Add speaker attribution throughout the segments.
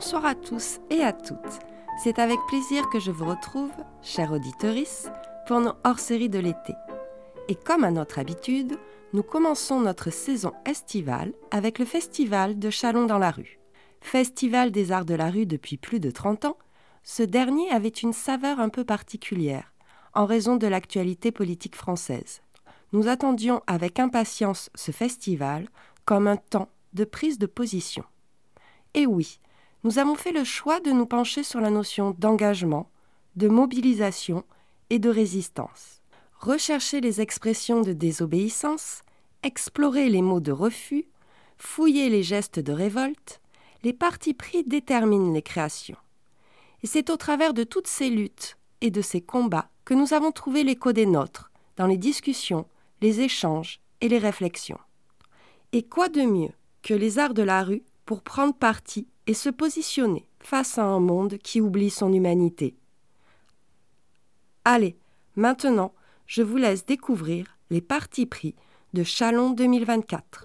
Speaker 1: Bonsoir à tous et à toutes. C'est avec plaisir que je vous retrouve, chère auditorice, pour nos hors-séries de l'été. Et comme à notre habitude, nous commençons notre saison estivale avec le Festival de Châlons dans la rue. Festival des arts de la rue depuis plus de 30 ans, ce dernier avait une saveur un peu particulière, en raison de l'actualité politique française. Nous attendions avec impatience ce festival comme un temps de prise de position. Et oui, nous avons fait le choix de nous pencher sur la notion d'engagement, de mobilisation et de résistance. Rechercher les expressions de désobéissance, explorer les mots de refus, fouiller les gestes de révolte, les partis pris déterminent les créations. Et c'est au travers de toutes ces luttes et de ces combats que nous avons trouvé l'écho des nôtres dans les discussions, les échanges et les réflexions. Et quoi de mieux que les arts de la rue pour prendre parti et se positionner face à un monde qui oublie son humanité. Allez, maintenant, je vous laisse découvrir les partis pris de Châlons 2024.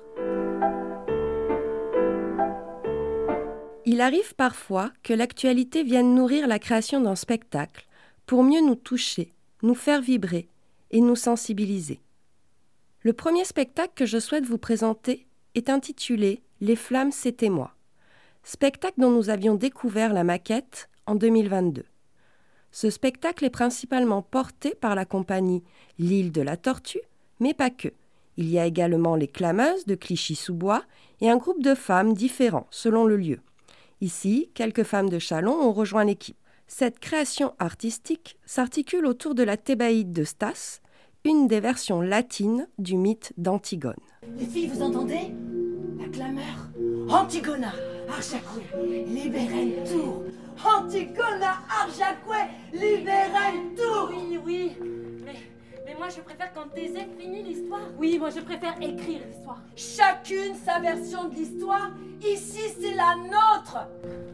Speaker 1: Il arrive parfois que l'actualité vienne nourrir la création d'un spectacle pour mieux nous toucher, nous faire vibrer et nous sensibiliser. Le premier spectacle que je souhaite vous présenter est intitulé « Les flammes, c'était moi », spectacle dont nous avions découvert la maquette en 2022. Ce spectacle est principalement porté par la compagnie L'Île de la Tortue, mais pas que. Il y a également les Clameuses de Clichy-sous-Bois et un groupe de femmes différents selon le lieu. Ici, quelques femmes de Châlons ont rejoint l'équipe. Cette création artistique s'articule autour de la Thébaïde de Stas, une des versions latines du mythe d'Antigone.
Speaker 2: Les filles, vous entendez ? La clameur. Antigona, Arjacoué, libérez Tour. Antigona, Arjacoué, libérez Tour.
Speaker 3: Oui, mais moi je préfère quand Thésée finit l'histoire. Oui, moi je préfère écrire l'histoire.
Speaker 2: Chacune sa version de l'histoire. Ici, c'est la nôtre.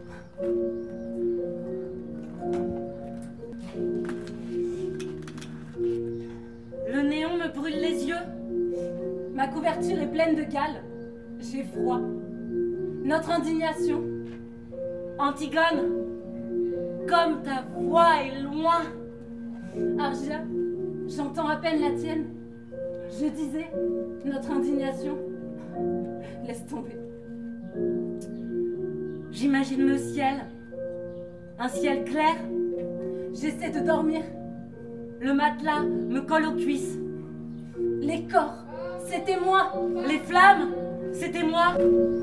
Speaker 3: Le néon me brûle les yeux. Ma couverture est pleine de gales. J'ai froid. Notre indignation. Antigone, comme ta voix est loin. Argia, j'entends à peine la tienne. Je disais, notre indignation. Laisse tomber. J'imagine le ciel. Un ciel clair. J'essaie de dormir. Le matelas me colle aux cuisses. Les corps, c'était moi. Les flammes, c'était moi.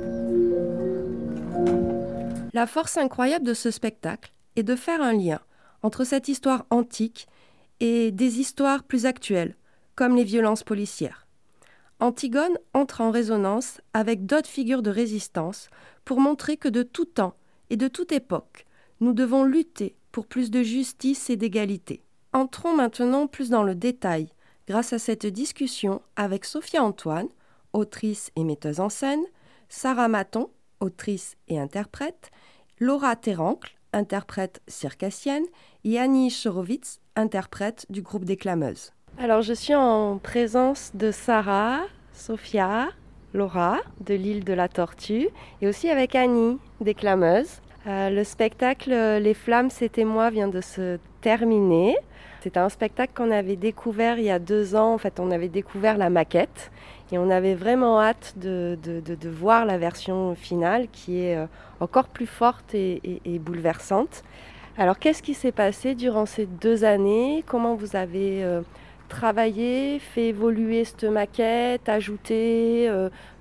Speaker 1: La force incroyable de ce spectacle est de faire un lien entre cette histoire antique et des histoires plus actuelles, comme les violences policières. Antigone entre en résonance avec d'autres figures de résistance pour montrer que de tout temps et de toute époque, nous devons lutter pour plus de justice et d'égalité. Entrons maintenant plus dans le détail grâce à cette discussion avec Sophia Antoine, autrice et metteuse en scène, Sarah Maton, autrice et interprète, Laura Terrancle, interprète circassienne, et Annie Chorowitz, interprète du groupe des Clameuses. Alors je suis en présence de Sarah, Sophia, Laura de l'Île de la Tortue et aussi avec Annie des Clameuses. Le spectacle Les Flammes, c'était moi vient de se terminer. C'était un spectacle qu'on avait découvert il y a 2 ans. En fait, on avait découvert la maquette et on avait vraiment hâte de voir la version finale qui est encore plus forte et bouleversante. Alors, qu'est-ce qui s'est passé durant ces 2 années ? Comment vous avez travaillé, fait évoluer cette maquette, ajouté,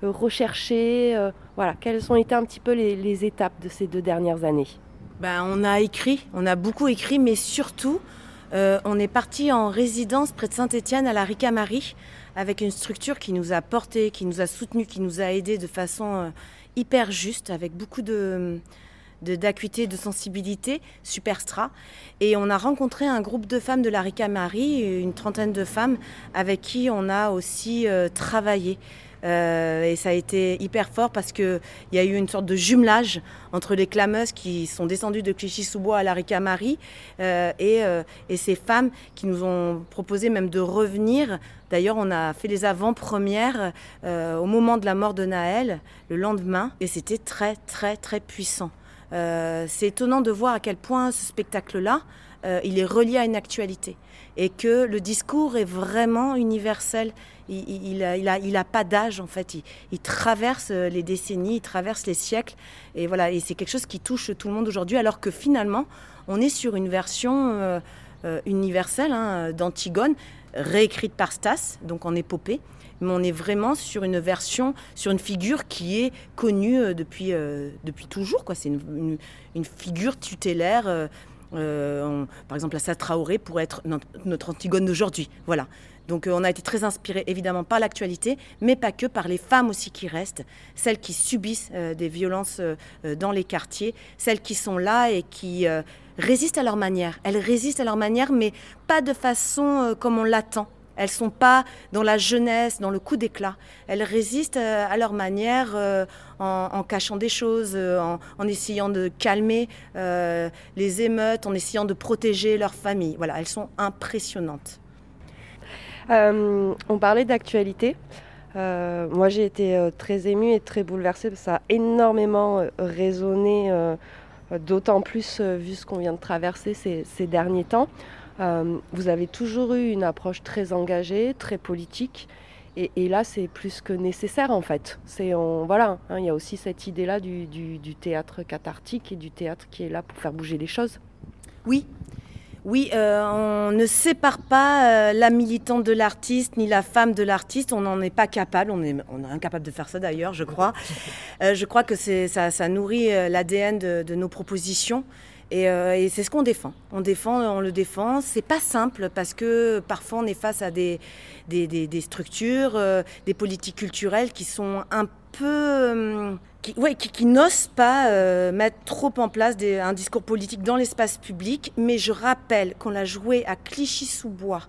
Speaker 1: recherché voilà, quelles ont été un petit peu les étapes de ces 2 dernières années ?
Speaker 2: On a beaucoup écrit, mais surtout, on est parti en résidence près de Saint-Étienne à la Ricamarie avec une structure qui nous a portés, qui nous a soutenus, qui nous a aidés de façon hyper juste, avec beaucoup d'acuité, de sensibilité, Superstra. Et on a rencontré un groupe de femmes de la Ricamarie, une 30aine de femmes avec qui on a aussi travaillé. Et ça a été hyper fort parce qu'il y a eu une sorte de jumelage entre les clameuses qui sont descendues de Clichy-sous-Bois à la Ricamarie et ces femmes qui nous ont proposé même de revenir. D'ailleurs, on a fait les avant-premières au moment de la mort de Naël, le lendemain, et c'était très, très, très puissant. C'est étonnant de voir à quel point ce spectacle-là, il est relié à une actualité et que le discours est vraiment universel. Il a pas d'âge en fait. Il traverse les décennies, il traverse les siècles et voilà. Et c'est quelque chose qui touche tout le monde aujourd'hui, alors que finalement, on est sur une version universelle d'Antigone, réécrite par Stas, donc en épopée. Mais on est vraiment sur une version, sur une figure qui est connue depuis toujours, quoi. C'est une figure tutélaire. Par exemple, Assa Traoré pourrait être notre Antigone d'aujourd'hui. Voilà. Donc on a été très inspiré évidemment par l'actualité, mais pas que, par les femmes aussi qui restent, celles qui subissent des violences dans les quartiers, celles qui sont là et qui résistent à leur manière. Elles résistent à leur manière, mais pas de façon comme on l'attend. Elles ne sont pas dans la jeunesse, dans le coup d'éclat. Elles résistent à leur manière en cachant des choses, en essayant de calmer les émeutes, en essayant de protéger leur famille. Voilà, elles sont impressionnantes.
Speaker 1: On parlait d'actualité. Moi, j'ai été très émue et très bouleversée parce que ça a énormément résonné, d'autant plus vu ce qu'on vient de traverser ces derniers temps. Vous avez toujours eu une approche très engagée, très politique, et là c'est plus que nécessaire en fait. Voilà, il y a aussi cette idée-là du théâtre cathartique et du théâtre qui est là pour faire bouger les choses.
Speaker 2: Oui, on ne sépare pas la militante de l'artiste ni la femme de l'artiste. On n'en est pas capable. On est incapable de faire ça d'ailleurs, je crois. Je crois que ça nourrit l'ADN de nos propositions. Et c'est ce qu'on défend. On le défend. C'est pas simple parce que parfois on est face à des structures, des politiques culturelles qui sont un peu... qui n'osent pas mettre trop en place un discours politique dans l'espace public. Mais je rappelle qu'on l'a joué à Clichy-sous-Bois,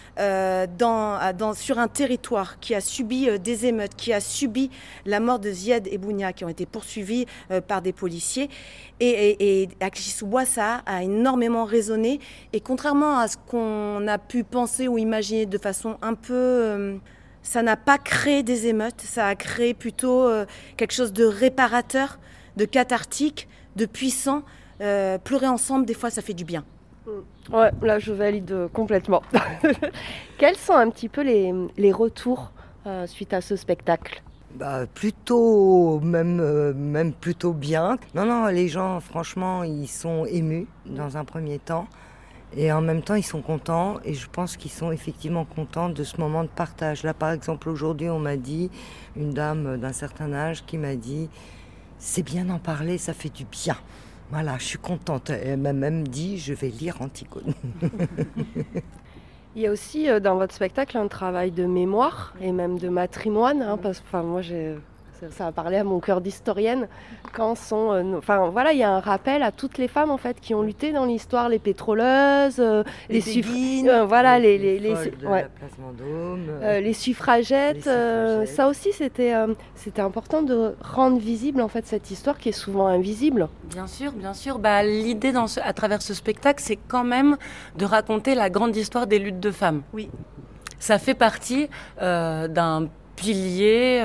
Speaker 2: sur un territoire qui a subi des émeutes, qui a subi la mort de Ziad et Bounia, qui ont été poursuivis par des policiers. Et à Clichy-sous-Bois, ça a énormément résonné. Et contrairement à ce qu'on a pu penser ou imaginer de façon un peu... ça n'a pas créé des émeutes, ça a créé plutôt quelque chose de réparateur, de cathartique, de puissant. Pleurer ensemble, des fois, ça fait du bien.
Speaker 1: Ouais, là je valide complètement. Quels sont un petit peu les retours suite à ce spectacle ?
Speaker 4: Plutôt, même plutôt bien. Non, les gens franchement ils sont émus dans un premier temps et en même temps ils sont contents et je pense qu'ils sont effectivement contents de ce moment de partage. Là par exemple aujourd'hui on m'a dit, une dame d'un certain âge qui m'a dit « c'est bien d'en parler, ça fait du bien ». Voilà, je suis contente. Elle m'a même dit, je vais lire Antigone.
Speaker 1: Il y a aussi dans votre spectacle un travail de mémoire et même de matrimoine, parce que moi ça a parlé à mon cœur d'historienne. Il y a un rappel à toutes les femmes en fait qui ont lutté dans l'histoire, les pétroleuses, les suffragettes. Ça aussi c'était important de rendre visible en fait cette histoire qui est souvent invisible.
Speaker 3: Bien sûr. L'idée à travers ce spectacle, c'est quand même de raconter la grande histoire des luttes de femmes.
Speaker 2: Oui.
Speaker 3: Ça fait partie d'un pilier.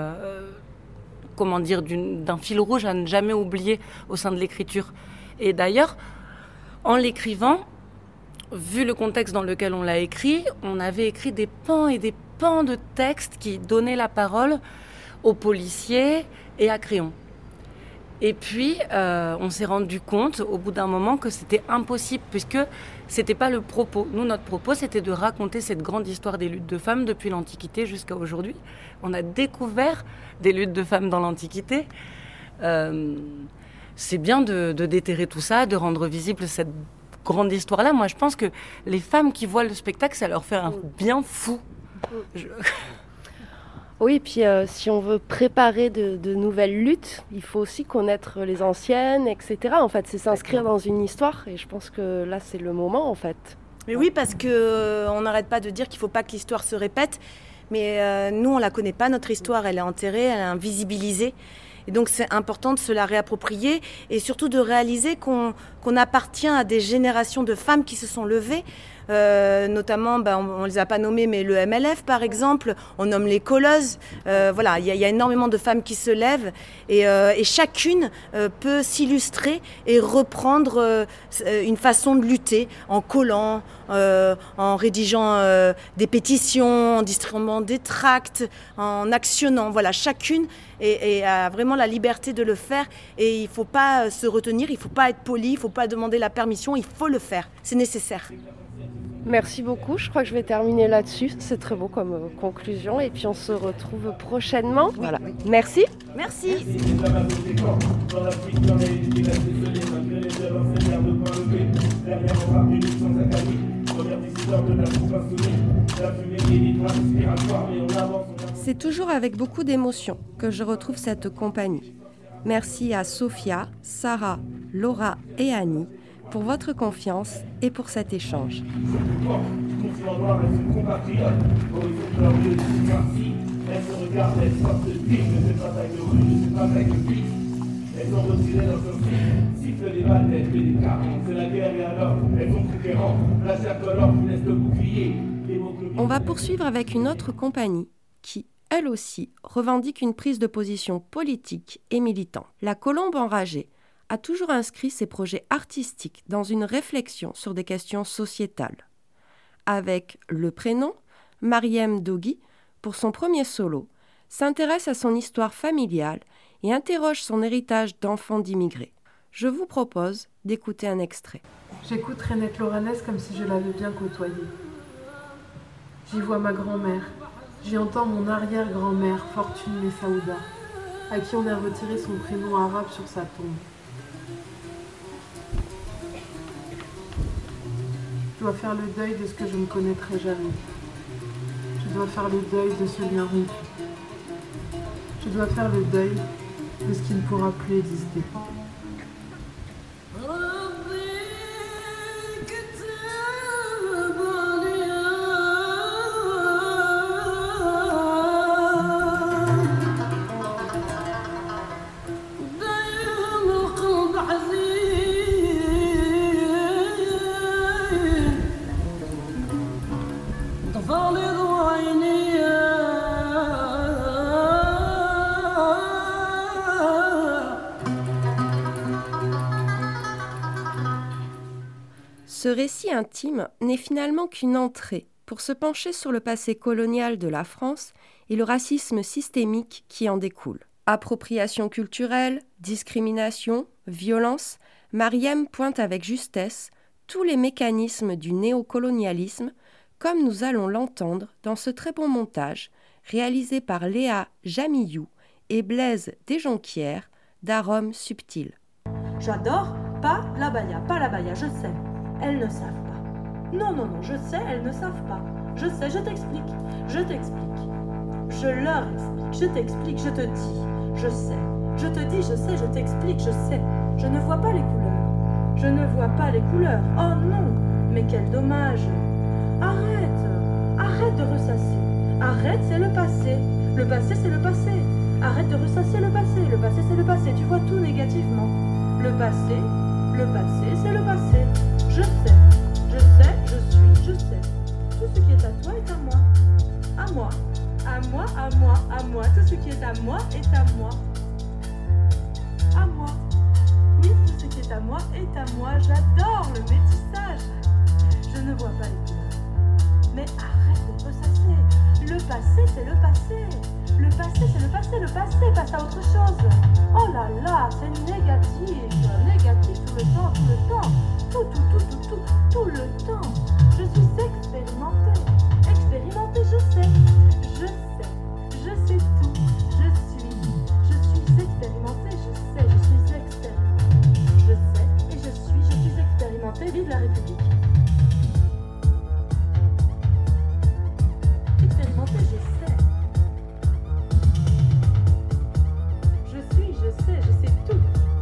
Speaker 3: D'un fil rouge à ne jamais oublier au sein de l'écriture. Et d'ailleurs, en l'écrivant, vu le contexte dans lequel on l'a écrit, on avait écrit des pans et des pans de textes qui donnaient la parole aux policiers et à Créon. Et puis, on s'est rendu compte au bout d'un moment que c'était impossible, puisque c'était pas le propos. Nous, notre propos, c'était de raconter cette grande histoire des luttes de femmes depuis l'Antiquité jusqu'à aujourd'hui. On a découvert des luttes de femmes dans l'Antiquité. C'est bien de déterrer tout ça, de rendre visible cette grande histoire-là. Moi, je pense que les femmes qui voient le spectacle, ça leur fait un bien fou.
Speaker 1: Oui, puis si on veut préparer de nouvelles luttes, il faut aussi connaître les anciennes, etc. En fait, c'est s'inscrire dans une histoire, et je pense que là, c'est le moment, en fait.
Speaker 2: Mais oui, parce qu'on n'arrête pas de dire qu'il ne faut pas que l'histoire se répète, mais nous, on ne la connaît pas, notre histoire, elle est enterrée, elle est invisibilisée. Et donc, c'est important de se la réapproprier et surtout de réaliser qu'on appartient à des générations de femmes qui se sont levées notamment, on ne les a pas nommées, mais le MLF par exemple, on nomme les colleuses. Voilà, il y a énormément de femmes qui se lèvent et chacune peut s'illustrer et reprendre une façon de lutter en collant, en rédigeant des pétitions, en distribuant des tracts, en actionnant. Voilà, chacune a vraiment la liberté de le faire et il ne faut pas se retenir, il ne faut pas être poli, il ne faut pas demander la permission, il faut le faire, c'est nécessaire.
Speaker 1: Merci beaucoup, je crois que je vais terminer là-dessus. C'est très beau comme conclusion et puis on se retrouve prochainement. Voilà. Merci.
Speaker 2: Merci.
Speaker 1: C'est toujours avec beaucoup d'émotion que je retrouve cette compagnie. Merci à Sophia, Sarah, Laura et Annie pour votre confiance et pour cet échange. On va poursuivre avec une autre compagnie qui, elle aussi, revendique une prise de position politique et militante. La Colombe Enragée a toujours inscrit ses projets artistiques dans une réflexion sur des questions sociétales. Avec le prénom, Mariem Dogui, pour son premier solo, s'intéresse à son histoire familiale et interroge son héritage d'enfant d'immigrés. Je vous propose d'écouter un extrait.
Speaker 5: J'écoute Renette Loranès comme si je l'avais bien côtoyée. J'y vois ma grand-mère, j'y entends mon arrière-grand-mère, Fortune Messaouda, à qui on a retiré son prénom arabe sur sa tombe. Je dois faire le deuil de ce que je ne connaîtrai jamais. Je dois faire le deuil de ce lien rompu. Je dois faire le deuil de ce qui ne pourra plus exister.
Speaker 1: Ce récit intime n'est finalement qu'une entrée pour se pencher sur le passé colonial de la France et le racisme systémique qui en découle. Appropriation culturelle, discrimination, violence, Mariem pointe avec justesse tous les mécanismes du néocolonialisme, comme nous allons l'entendre dans ce très bon montage réalisé par Léa Jamillou et Blaise Desjonquières d'Arômes Subtils.
Speaker 6: J'adore, pas la baya, je sais. Elles ne savent pas. Non, je sais, elles ne savent pas. Je sais, je t'explique. Je leur explique, je t'explique, je te dis. Je sais, je te dis, je sais, je t'explique, je sais. Je ne vois pas les couleurs. Oh non, mais quel dommage. Arrête de ressasser. Arrête, c'est le passé. Le passé, c'est le passé. Arrête de ressasser le passé. Le passé, c'est le passé. Tu vois tout négativement. Le passé, c'est le passé. Je sais, je sais. Tout ce qui est à toi est à moi. À moi. Tout ce qui est à moi est à moi. À moi. Oui, tout ce qui est à moi est à moi. J'adore le métissage. Je ne vois pas les couleurs. Mais arrête de ressasser. Le passé, c'est le passé. Le passé, c'est le passé. Le passé passe à autre chose. Oh là là, c'est négatif. Négatif tout le temps. Tout le temps, je suis expérimentée, je sais tout, je suis expérimentée, je suis expérimentée, vive la République. Expérimentée, je sais tout.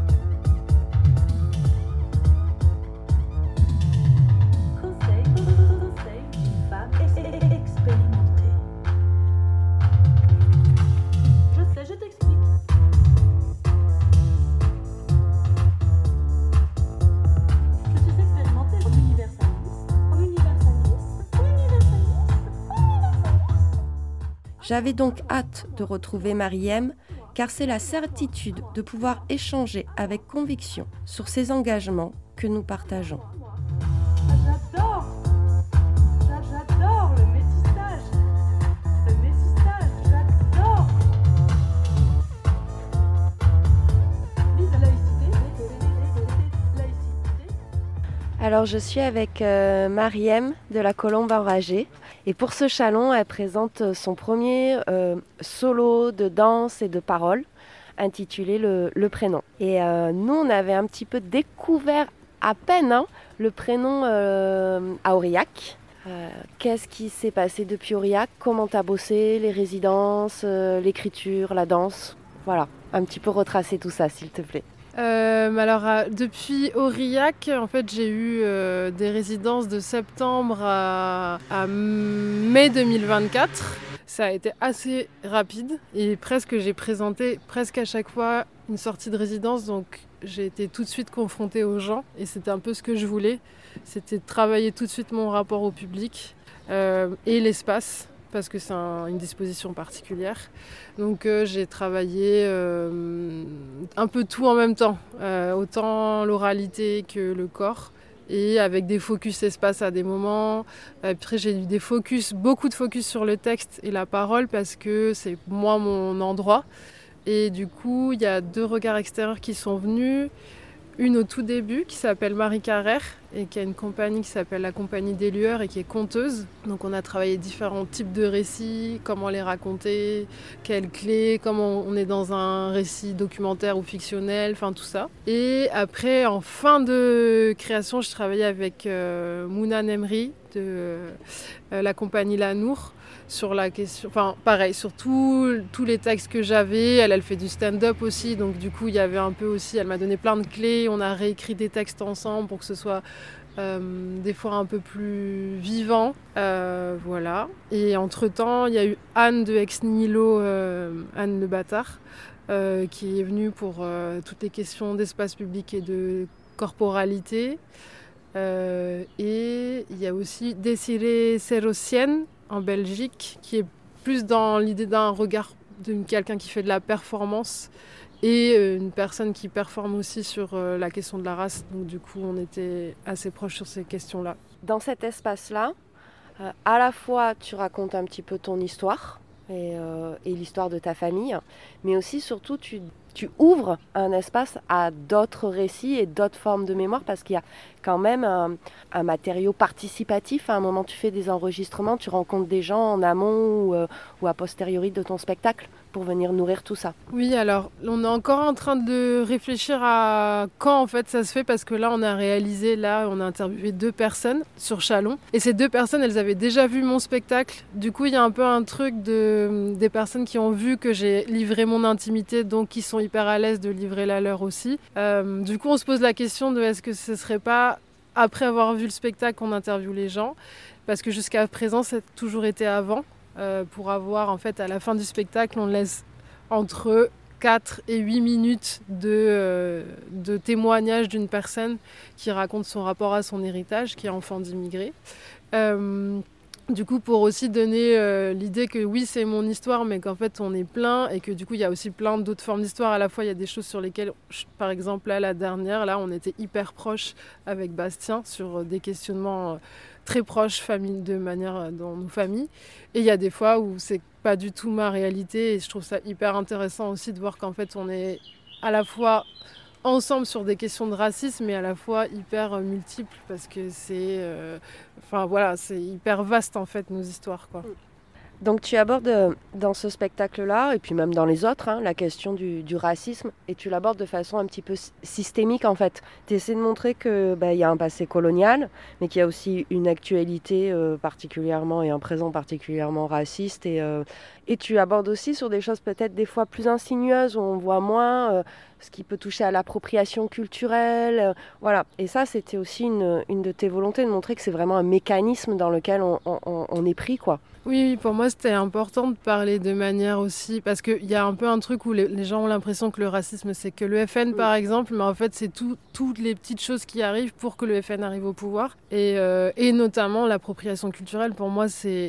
Speaker 6: Conseil d'une femme expérimentée. Je sais, je t'explique. Je suis expérimentée dans l'univers.
Speaker 1: J'avais donc hâte de retrouver Mariem, car c'est la certitude de pouvoir échanger avec conviction sur ces engagements que nous partageons.
Speaker 6: J'adore le métissage. Le métissage, j'adore. Vive la laïcité.
Speaker 1: Alors je suis avec Mariem de la Colombe Enragée. Et pour ce chalon, elle présente son premier solo de danse et de parole intitulé Le Prénom. Et nous, on avait un petit peu découvert à peine le prénom à Aurillac. Qu'est-ce qui s'est passé depuis Aurillac? Comment tu as bossé, les résidences, l'écriture, la danse? Voilà, un petit peu retracer tout ça, s'il te plaît.
Speaker 5: Depuis Aurillac, en fait, j'ai eu des résidences de septembre à mai 2024. Ça a été assez rapide et j'ai présenté presque à chaque fois une sortie de résidence, donc j'ai été tout de suite confrontée aux gens et c'était un peu ce que je voulais. C'était de travailler tout de suite mon rapport au public et l'espace, parce que c'est une disposition particulière. Donc j'ai travaillé un peu tout en même temps, autant l'oralité que le corps, et avec des focus espace à des moments. Après j'ai eu beaucoup de focus sur le texte et la parole, parce que c'est moi mon endroit. Et du coup, il y a 2 regards extérieurs qui sont venus. Une au tout début qui s'appelle Marie Carrère et qui a une compagnie qui s'appelle la Compagnie des Lueurs et qui est conteuse. Donc on a travaillé différents types de récits, comment les raconter, quelles clés, comment on est dans un récit documentaire ou fictionnel, enfin tout ça. Et après, en fin de création, je travaillais avec Mouna Nemri de la Compagnie Lanour sur la question, enfin pareil, sur tous les textes que j'avais. Elle fait du stand-up aussi, donc du coup il y avait un peu aussi, elle m'a donné plein de clés, on a réécrit des textes ensemble pour que ce soit des fois un peu plus vivant, voilà. Et entre-temps, il y a eu Anne de Ex Nihilo, Anne Le Bâtard, qui est venue pour toutes les questions d'espace public et de corporalité. Et il y a aussi Désiré Serosienne en Belgique, qui est plus dans l'idée d'un regard de quelqu'un qui fait de la performance et une personne qui performe aussi sur la question de la race. Donc du coup, on était assez proches sur ces questions-là.
Speaker 1: Dans cet espace-là, à la fois tu racontes un petit peu ton histoire et l'histoire de ta famille, mais aussi surtout tu ouvres un espace à d'autres récits et d'autres formes de mémoire, parce qu'il y a quand même un matériau participatif. À un moment, tu fais des enregistrements, tu rencontres des gens en amont ou a posteriori de ton spectacle pour venir nourrir tout ça.
Speaker 5: Oui, alors on est encore en train de réfléchir à quand en fait ça se fait, parce que là on a interviewé 2 personnes sur Chalon, et ces 2 personnes, elles avaient déjà vu mon spectacle. Du coup, il y a un peu un truc des personnes qui ont vu que j'ai livré mon intimité, donc qui sont hyper à l'aise de livrer la leur aussi. Du coup, on se pose la question de est-ce que ce serait pas après avoir vu le spectacle qu'on interviewe les gens, parce que jusqu'à présent ça a toujours été avant. Pour avoir, en fait, à la fin du spectacle, on laisse entre 4 et 8 minutes de témoignage d'une personne qui raconte son rapport à son héritage, qui est enfant d'immigrés. Du coup, pour aussi donner l'idée que oui, c'est mon histoire, mais qu'en fait, on est plein, et que du coup, il y a aussi plein d'autres formes d'histoire. À la fois, il y a des choses sur lesquelles, par exemple, là, la dernière, là, on était hyper proches avec Bastien sur des questionnements très proches de manière dans nos familles. Et il y a des fois où c'est pas du tout ma réalité, et je trouve ça hyper intéressant aussi de voir qu'en fait, on est à la fois ensemble sur des questions de racisme, mais à la fois hyper multiples, parce que c'est hyper vaste en fait nos histoires, quoi.
Speaker 1: Donc tu abordes dans ce spectacle-là, et puis même dans les autres, la question du racisme, et tu l'abordes de façon un petit peu systémique en fait. Tu essaies de montrer qu'il y a un passé colonial, mais qu'il y a aussi une actualité particulièrement, et un présent particulièrement raciste, et tu abordes aussi sur des choses peut-être des fois plus insinueuses, où on voit moins ce qui peut toucher à l'appropriation culturelle, voilà. Et ça, c'était aussi une de tes volontés, de montrer que c'est vraiment un mécanisme dans lequel on est pris, quoi.
Speaker 5: Oui, pour moi, c'était important de parler de manière aussi, parce qu'il y a un peu un truc où les gens ont l'impression que le racisme, c'est que le FN, par exemple, mais en fait, c'est toutes les petites choses qui arrivent pour que le FN arrive au pouvoir. Et notamment, l'appropriation culturelle, pour moi, c'est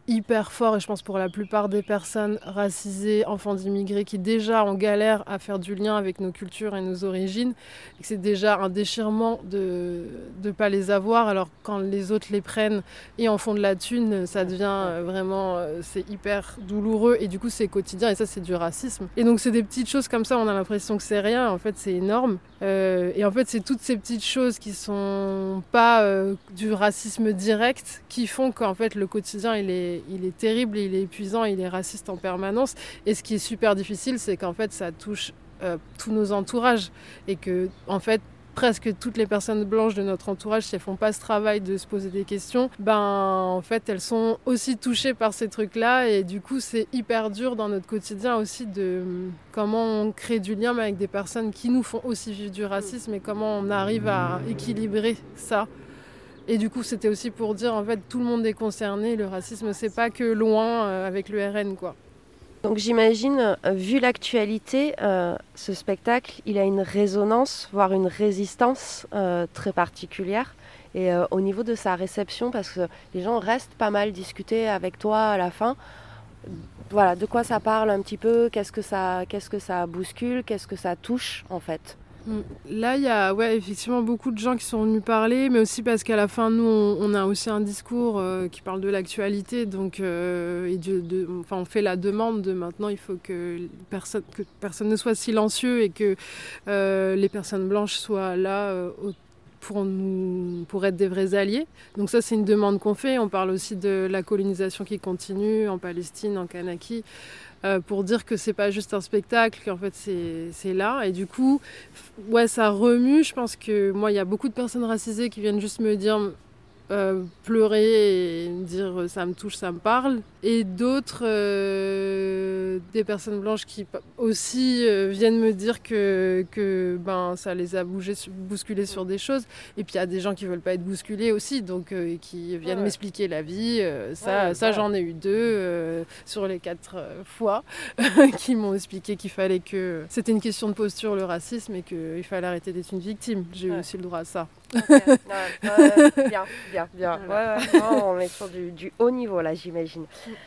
Speaker 5: hyper fort, et je pense pour la plupart des personnes racisées, enfants d'immigrés, qui déjà en galère à faire du lien avec nos cultures et nos origines, et que c'est déjà un déchirement de ne pas les avoir, alors quand les autres les prennent et en font de la thune, ça devient vraiment, c'est hyper douloureux, et du coup c'est quotidien, et ça c'est du racisme. Et donc c'est des petites choses comme ça, on a l'impression que c'est rien, en fait c'est énorme. Et en fait c'est toutes ces petites choses qui sont pas du racisme direct qui font qu'en fait le quotidien il est terrible, il est épuisant, il est raciste en permanence. Et ce qui est super difficile, c'est qu'en fait ça touche tous nos entourages, et que en fait presque toutes les personnes blanches de notre entourage, si elles font pas ce travail de se poser des questions, en fait elles sont aussi touchées par ces trucs-là, et du coup c'est hyper dur dans notre quotidien aussi de comment on crée du lien avec des personnes qui nous font aussi vivre du racisme, et comment on arrive à équilibrer ça. Et du coup c'était aussi pour dire en fait tout le monde est concerné, le racisme c'est pas que loin avec le RN quoi.
Speaker 1: Donc j'imagine, vu l'actualité, ce spectacle, il a une résonance, voire une résistance très particulière. Et au niveau de sa réception, parce que les gens restent pas mal discuter avec toi à la fin. Voilà, de quoi ça parle un petit peu, qu'est-ce que ça bouscule, qu'est-ce que ça touche en fait.
Speaker 5: Là, il y a effectivement beaucoup de gens qui sont venus parler, mais aussi parce qu'à la fin, nous, on a aussi un discours qui parle de l'actualité. Donc, on fait la demande de maintenant, il faut que personne ne soit silencieux, et que les personnes blanches soient là pour être des vrais alliés. Donc ça, c'est une demande qu'on fait. On parle aussi de la colonisation qui continue en Palestine, en Kanaki, pour dire que c'est pas juste un spectacle, qu'en fait c'est là. Et du coup, ça remue. Je pense que moi, il y a beaucoup de personnes racisées qui viennent juste me dire pleurer et dire ça me touche, ça me parle. Et d'autres, des personnes blanches qui aussi viennent me dire que ça les a bousculés sur des choses. Et puis il y a des gens qui veulent pas être bousculés aussi, donc qui viennent m'expliquer la vie. J'en ai eu 2 sur les 4 fois qui m'ont expliqué qu'il fallait que c'était une question de posture, le racisme, et qu'il fallait arrêter d'être une victime. J'ai eu aussi le droit à ça.
Speaker 1: Okay. Bien. Non, on est sur du haut niveau là, j'imagine.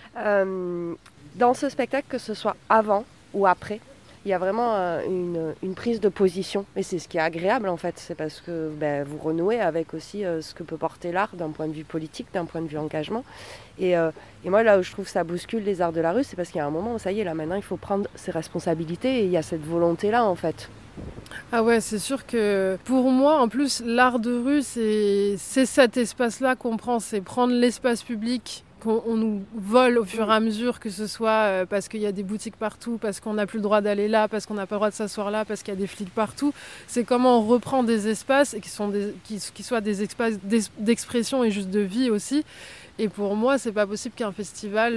Speaker 1: Dans ce spectacle, que ce soit avant ou après, il y a vraiment une prise de position, et c'est ce qui est agréable en fait, c'est parce que vous renouez avec aussi ce que peut porter l'art d'un point de vue politique, d'un point de vue engagement, et moi là où je trouve que ça bouscule les arts de la rue, c'est parce qu'il y a un moment où ça y est, là maintenant il faut prendre ses responsabilités, et il y a cette volonté là en fait.
Speaker 5: Ah ouais, c'est sûr que pour moi, en plus, l'art de rue, c'est cet espace-là qu'on prend, c'est prendre l'espace public qu'on nous vole au fur et à mesure, que ce soit parce qu'il y a des boutiques partout, parce qu'on n'a plus le droit d'aller là, parce qu'on n'a pas le droit de s'asseoir là, parce qu'il y a des flics partout. C'est comment on reprend des espaces, et qui soient des espaces d'expression et juste de vie aussi. Et pour moi, c'est pas possible qu'un festival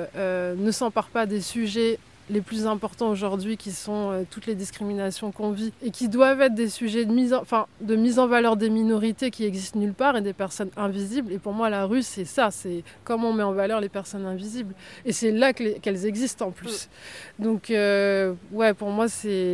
Speaker 5: ne s'empare pas des sujets les plus importants aujourd'hui, qui sont toutes les discriminations qu'on vit, et qui doivent être des sujets de mise en valeur des minorités qui existent nulle part, et des personnes invisibles. Et pour moi, la rue, c'est ça, c'est comment on met en valeur les personnes invisibles. Et c'est là qu'elles existent en plus. Donc, pour moi,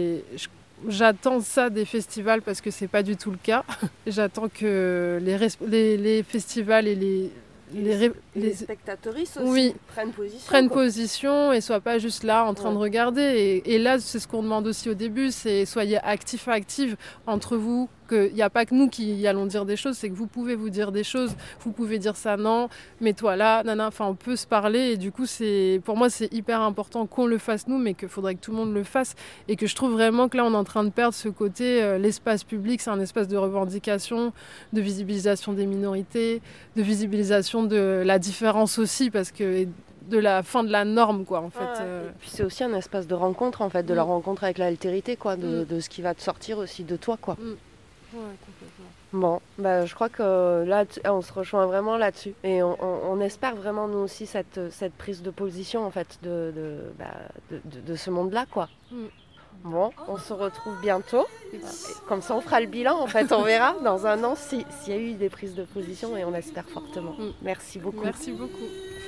Speaker 5: j'attends ça des festivals, parce que c'est pas du tout le cas. J'attends que les festivals et les spectateuristes aussi prennent position et soient pas juste là en train de regarder. Et là, c'est ce qu'on demande aussi au début, c'est soyez actifs entre vous, qu'il n'y a pas que nous qui allons dire des choses, c'est que vous pouvez vous dire des choses, vous pouvez dire ça, non, mets-toi là, nana, on peut se parler. Et du coup, pour moi, c'est hyper important qu'on le fasse nous, mais qu'il faudrait que tout le monde le fasse. Et que je trouve vraiment que là, on est en train de perdre ce côté, l'espace public, c'est un espace de revendication, de visibilisation des minorités, de visibilisation de la différence aussi, parce que de la fin de la norme, quoi, en fait.
Speaker 1: Et puis c'est aussi un espace de rencontre, en fait, de la rencontre avec l'altérité, quoi, de ce qui va te sortir aussi de toi, quoi.
Speaker 5: Ouais, complètement.
Speaker 1: Bon, je crois que là, on se rejoint vraiment là-dessus. Et on espère vraiment, nous aussi, cette prise de position, en fait, de ce monde-là, quoi. Bon, on se retrouve bientôt. Comme ça, on fera le bilan, en fait. On verra dans un an s'il y a eu des prises de position, et on espère fortement. Merci beaucoup.
Speaker 5: Merci beaucoup.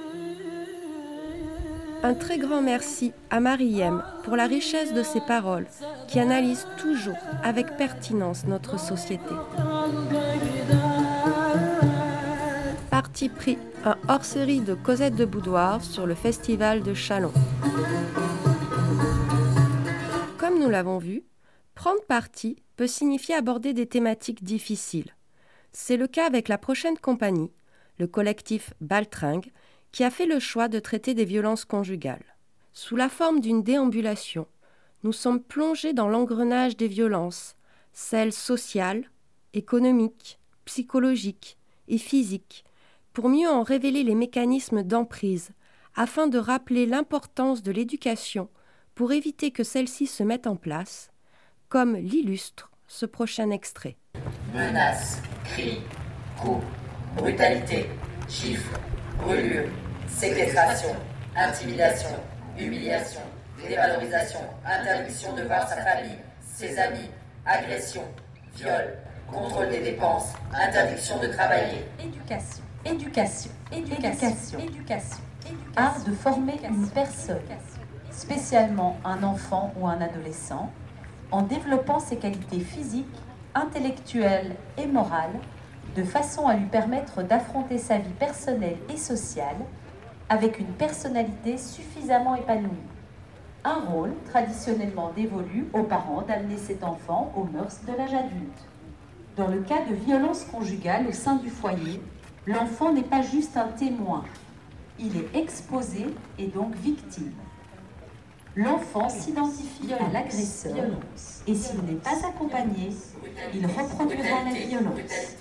Speaker 1: Un très grand merci à Marie-Yem pour la richesse de ses paroles, qui analysent toujours avec pertinence notre société. Par Parti pris, un hors-série de Cosette de Boudoir sur le festival de Châlons. Comme nous l'avons vu, prendre parti peut signifier aborder des thématiques difficiles. C'est le cas avec la prochaine compagnie, le collectif Baltringue, qui a fait le choix de traiter des violences conjugales. Sous la forme d'une déambulation, nous sommes plongés dans l'engrenage des violences, celles sociales, économiques, psychologiques et physiques, pour mieux en révéler les mécanismes d'emprise, afin de rappeler l'importance de l'éducation pour éviter que celle-ci se mette en place, comme l'illustre ce prochain extrait.
Speaker 7: Menaces, cris, coups, brutalité, gifles, brûlures, séquestration, intimidation, humiliation, dévalorisation, interdiction de voir sa famille, ses amis, agression, viol, contrôle des dépenses, interdiction de travailler.
Speaker 8: Éducation. Art de former une personne, spécialement un enfant ou un adolescent, en développant ses qualités physiques, intellectuelles et morales, de façon à lui permettre d'affronter sa vie personnelle et sociale avec une personnalité suffisamment épanouie. Un rôle traditionnellement dévolu aux parents d'amener cet enfant aux mœurs de l'âge adulte. Dans le cas de violence conjugale au sein du foyer, l'enfant n'est pas juste un témoin, il est exposé et donc victime. L'enfant s'identifie à l'agresseur et s'il n'est pas accompagné, il reproduira la violence.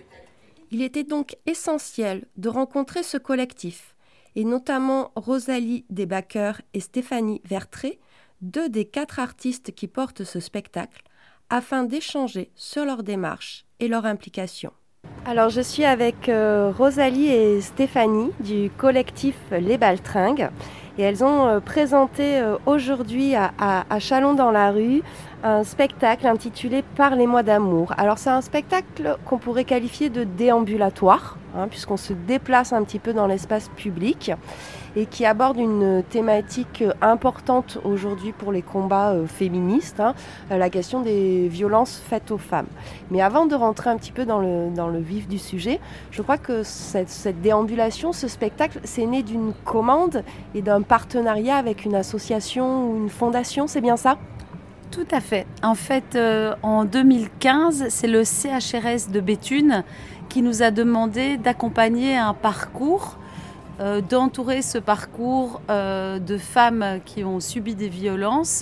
Speaker 1: Il était donc essentiel de rencontrer ce collectif, et notamment Rosalie Desbacker et Stéphanie Vertré, 2 des 4 artistes qui portent ce spectacle, afin d'échanger sur leur démarche et leur implication. Alors je suis avec Rosalie et Stéphanie du collectif Les Baltringues, et elles ont présenté aujourd'hui à Châlons dans la rue un spectacle intitulé Parlez-moi d'amour. Alors c'est un spectacle qu'on pourrait qualifier de déambulatoire, puisqu'on se déplace un petit peu dans l'espace public et qui aborde une thématique importante aujourd'hui pour les combats féministes, la question des violences faites aux femmes. Mais avant de rentrer un petit peu dans le vif du sujet, je crois que cette déambulation, ce spectacle, c'est né d'une commande et d'un partenariat avec une association ou une fondation, c'est bien ça ?
Speaker 9: Tout à fait. En fait, en 2015, c'est le CHRS de Béthune qui nous a demandé d'accompagner un parcours, d'entourer ce parcours de femmes qui ont subi des violences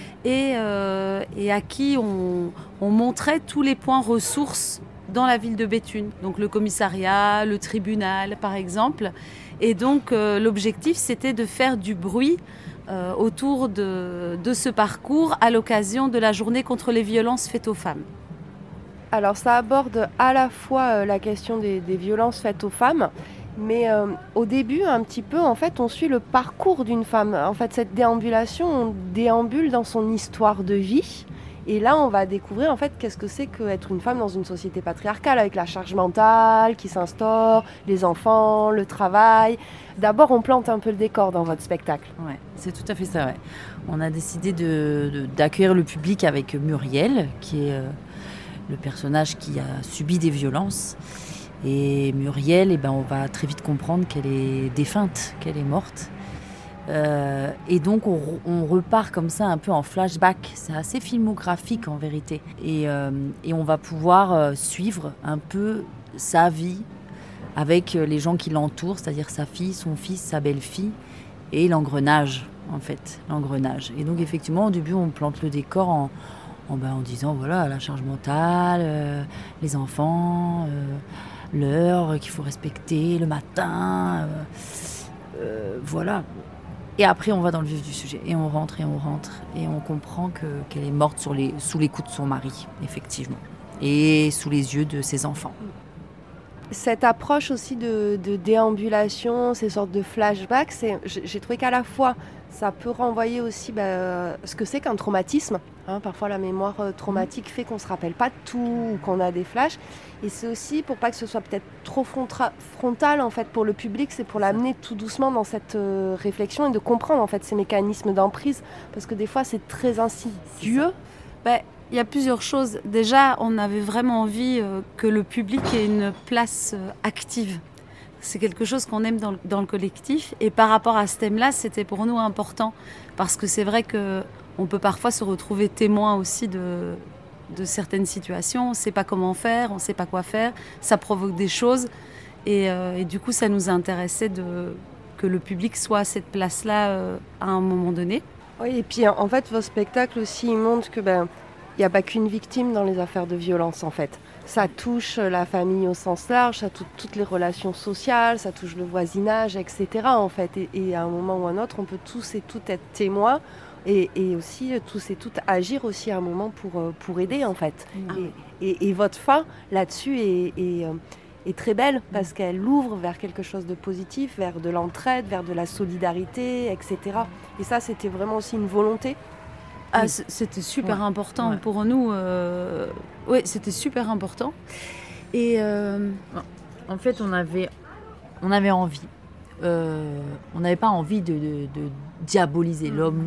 Speaker 9: et à qui on montrait tous les points ressources dans la ville de Béthune. Donc le commissariat, le tribunal par exemple. Et donc l'objectif c'était de faire du bruit autour de ce parcours à l'occasion de la journée contre les violences faites aux femmes.
Speaker 1: Alors ça aborde à la fois la question des violences faites aux femmes, mais au début un petit peu en fait on suit le parcours d'une femme. En fait cette déambulation, on déambule dans son histoire de vie. Et là, on va découvrir en fait qu'est-ce que c'est qu'être une femme dans une société patriarcale avec la charge mentale qui s'instaure, les enfants, le travail. D'abord, on plante un peu le décor dans votre spectacle.
Speaker 10: Ouais, c'est tout à fait ça. Ouais. On a décidé d'accueillir le public avec Muriel, qui est le personnage qui a subi des violences. Et Muriel, on va très vite comprendre qu'elle est défunte, qu'elle est morte. Et donc on repart comme ça un peu en flashback. C'est assez filmographique en vérité et on va pouvoir suivre un peu sa vie avec les gens qui l'entourent, c'est-à-dire sa fille, son fils, sa belle-fille et l'engrenage en fait, l'engrenage. Et donc effectivement au début on plante le décor en disant voilà la charge mentale, les enfants, l'heure qu'il faut respecter, le matin, voilà. Et après, on va dans le vif du sujet. Et on rentre. Et on comprend qu'elle est morte sous les coups de son mari, effectivement. Et sous les yeux de ses enfants.
Speaker 1: Cette approche aussi de déambulation, ces sortes de flashbacks, j'ai trouvé qu'à la fois, ça peut renvoyer aussi ce que c'est qu'un traumatisme. Parfois, la mémoire traumatique fait qu'on ne se rappelle pas de tout ou qu'on a des flashs. Et c'est aussi pour pas que ce soit peut-être trop frontal en fait pour le public, c'est pour l'amener tout doucement dans cette réflexion et de comprendre en fait ces mécanismes d'emprise, parce que des fois c'est très insidieux.
Speaker 9: Il y a plusieurs choses. Déjà, on avait vraiment envie que le public ait une place active. C'est quelque chose qu'on aime dans le collectif. Et par rapport à ce thème-là, c'était pour nous important. Parce que c'est vrai qu'on peut parfois se retrouver témoin aussi de certaines situations. On ne sait pas comment faire, on ne sait pas quoi faire. Ça provoque des choses. Et du coup, ça nous intéressait que le public soit à cette place-là à un moment donné.
Speaker 1: Oui, et puis en fait, vos spectacles aussi, ils montrent que il n'y a pas qu'une victime dans les affaires de violence, en fait. Ça touche la famille au sens large, ça touche toutes les relations sociales, ça touche le voisinage, etc. en fait. Et à un moment ou à un autre, on peut tous et toutes être témoins et aussi tous et toutes agir aussi à un moment pour aider, en fait. Et votre fin là-dessus est très belle parce qu'elle ouvre vers quelque chose de positif, vers de l'entraide, vers de la solidarité, etc. Et ça, c'était vraiment aussi une volonté.
Speaker 9: Ah, c'était super important pour nous. Oui, c'était super important. Et
Speaker 10: en fait, on avait envie. On n'avait pas envie de diaboliser l'homme.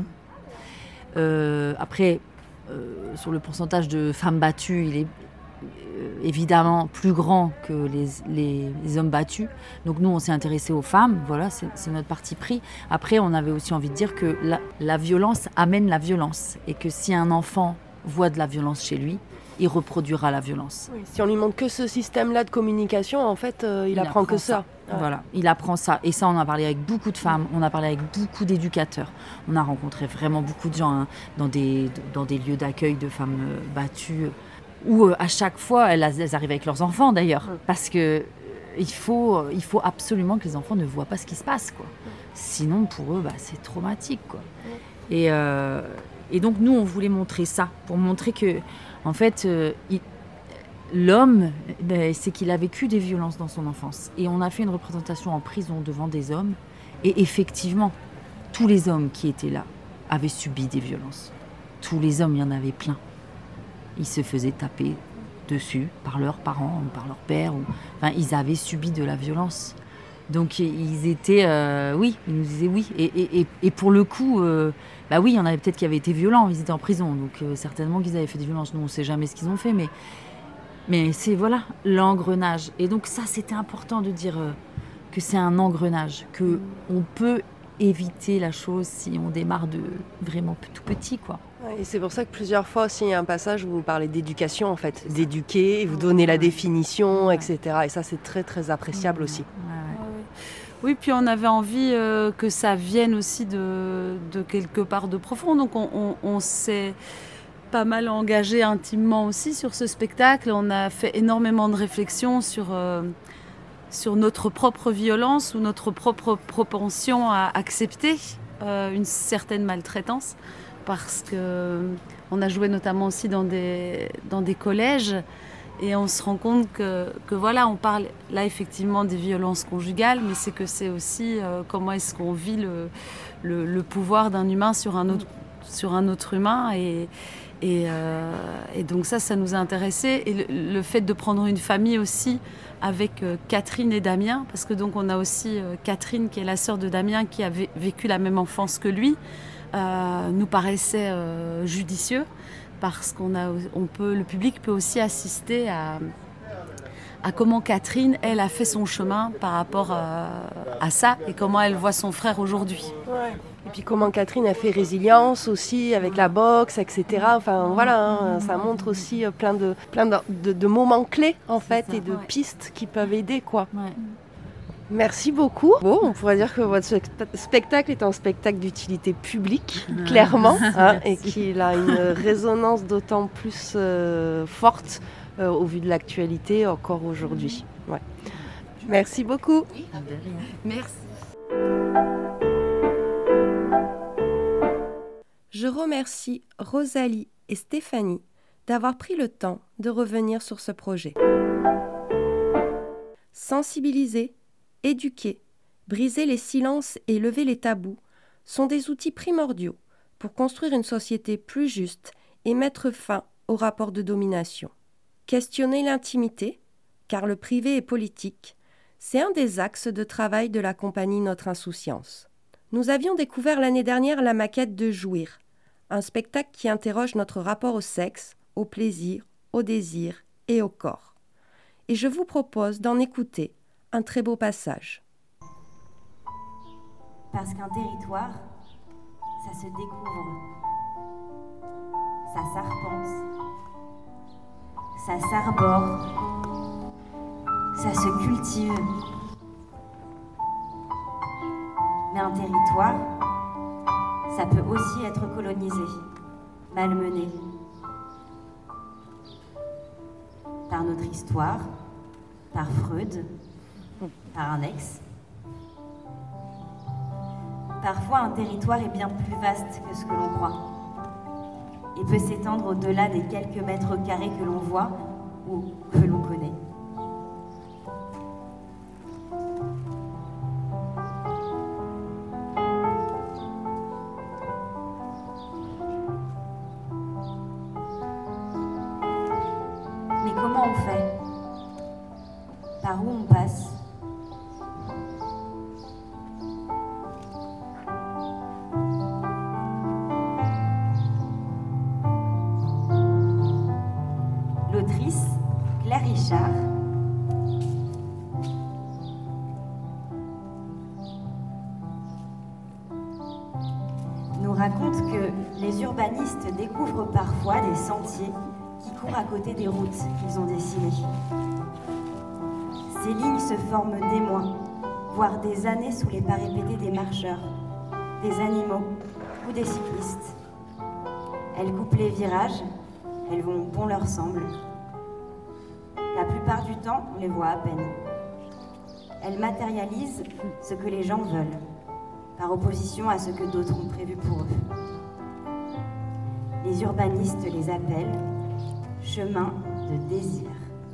Speaker 10: Après, sur le pourcentage de femmes battues, il est évidemment plus grand que les hommes battus. Donc nous, on s'est intéressé aux femmes, voilà, c'est notre parti pris. Après, on avait aussi envie de dire que la violence amène la violence et que si un enfant voit de la violence chez lui, il reproduira la violence.
Speaker 1: Oui, si on lui montre que ce système-là de communication, en fait, il apprend que ça.
Speaker 10: Voilà, il apprend ça. Et ça, on a parlé avec beaucoup de femmes, on a parlé avec beaucoup d'éducateurs. On a rencontré vraiment beaucoup de gens dans des lieux d'accueil de femmes battues, où à chaque fois, elles arrivent avec leurs enfants d'ailleurs. Parce que il faut absolument que les enfants ne voient pas ce qui se passe, quoi. Sinon, pour eux, c'est traumatique, quoi. Et donc, nous, on voulait montrer ça, pour montrer que, en fait, l'homme, c'est qu'il a vécu des violences dans son enfance. Et on a fait une représentation en prison devant des hommes. Et effectivement, tous les hommes qui étaient là avaient subi des violences. Tous les hommes, il y en avait plein. Ils se faisaient taper dessus par leurs parents ou par leur père. Enfin, ils avaient subi de la violence. Donc, ils étaient... oui, ils nous disaient oui. Et pour le coup, oui, il y en avait peut-être qui avaient été violents. Ils étaient en prison. Donc, certainement qu'ils avaient fait des violences. Nous, on ne sait jamais ce qu'ils ont fait. Mais c'est, voilà, l'engrenage. Et donc, ça, c'était important de dire que c'est un engrenage. Qu'on peut éviter la chose si on démarre de vraiment tout petit, quoi.
Speaker 1: Et c'est pour ça que plusieurs fois aussi, il y a un passage où vous parlez d'éducation, en fait. D'éduquer, vous donnez la définition, etc. Et ça, c'est très, très appréciable aussi.
Speaker 9: Oui, puis on avait envie que ça vienne aussi de quelque part de profond. Donc on s'est pas mal engagé intimement aussi sur ce spectacle. On a fait énormément de réflexions sur notre propre violence ou notre propre propension à accepter une certaine maltraitance. Parce qu'on a joué notamment aussi dans des collèges et on se rend compte que voilà, on parle là effectivement des violences conjugales, mais c'est aussi comment est-ce qu'on vit le pouvoir d'un humain sur un autre humain et donc ça nous a intéressés. Et le fait de prendre une famille aussi avec Catherine et Damien, parce que donc on a aussi Catherine qui est la sœur de Damien qui a vécu la même enfance que lui, nous paraissait judicieux parce le public peut aussi assister à comment Catherine, elle, a fait son chemin par rapport à ça et comment elle voit son frère aujourd'hui.
Speaker 1: Ouais. Et puis comment Catherine a fait résilience aussi avec la boxe, etc. Enfin voilà, ça montre aussi plein de moments clés en fait et de pistes qui peuvent aider, quoi. Ouais. Merci beaucoup. Bon, on pourrait dire que votre spectacle est un spectacle d'utilité publique, clairement, et qu'il a une résonance d'autant plus forte au vu de l'actualité encore aujourd'hui. Ouais. Merci beaucoup.
Speaker 9: Merci.
Speaker 1: Je remercie Rosalie et Stéphanie d'avoir pris le temps de revenir sur ce projet. Sensibiliser, éduquer, briser les silences et lever les tabous sont des outils primordiaux pour construire une société plus juste et mettre fin aux rapports de domination. Questionner l'intimité, car le privé est politique, c'est un des axes de travail de la compagnie Notre Insouciance. Nous avions découvert l'année dernière la maquette de Jouir, un spectacle qui interroge notre rapport au sexe, au plaisir, au désir et au corps. Et je vous propose d'en écouter un très beau passage.
Speaker 11: Parce qu'un territoire, ça se découvre, ça s'arpente, ça s'arbore, ça se cultive. Mais un territoire, ça peut aussi être colonisé, malmené. Par notre histoire, par Freud, par un ex. Parfois, un territoire est bien plus vaste que ce que l'on croit et peut s'étendre au-delà des quelques mètres carrés que l'on voit ou que l'on connaît. Mais comment on fait? Par où on passe? L'autrice, Claire Richard, nous raconte que les urbanistes découvrent parfois des sentiers qui courent à côté des routes qu'ils ont dessinées. Ces lignes se forment des mois, voire des années sous les pas répétés des marcheurs, des animaux ou des cyclistes. Elles coupent les virages, elles vont où bon leur semble. La plupart du temps, on les voit à peine. Elles matérialisent ce que les gens veulent, par opposition à ce que d'autres ont prévu pour eux. Les urbanistes les appellent chemin de désir.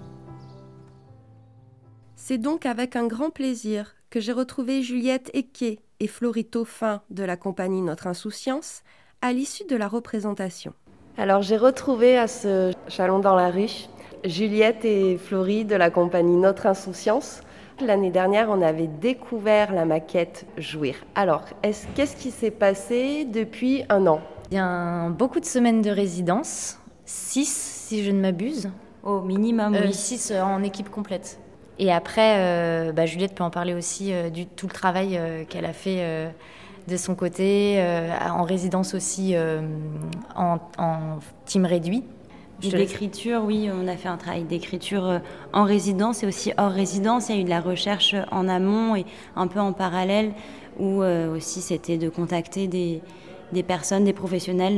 Speaker 1: C'est donc avec un grand plaisir que j'ai retrouvé Juliette Equet et Florie Taufin de la compagnie Notre Insouciance à l'issue de la représentation.
Speaker 12: Alors j'ai retrouvé à ce Chalon dans la rue Juliette et Florie de la compagnie Notre Insouciance. L'année dernière, on avait découvert la maquette Jouir. Alors, qu'est-ce qui s'est passé depuis un an?
Speaker 13: Bien, beaucoup de semaines de résidence, 6 si je ne m'abuse.
Speaker 11: Au minimum, oui.
Speaker 13: 6 en équipe complète. Et après, Juliette peut en parler aussi du tout le travail qu'elle a fait de son côté, en résidence aussi en team réduit.
Speaker 11: D'écriture, oui, on a fait un travail d'écriture en résidence et aussi hors résidence. Il y a eu de la recherche en amont et un peu en parallèle, où aussi c'était de contacter des personnes, des professionnels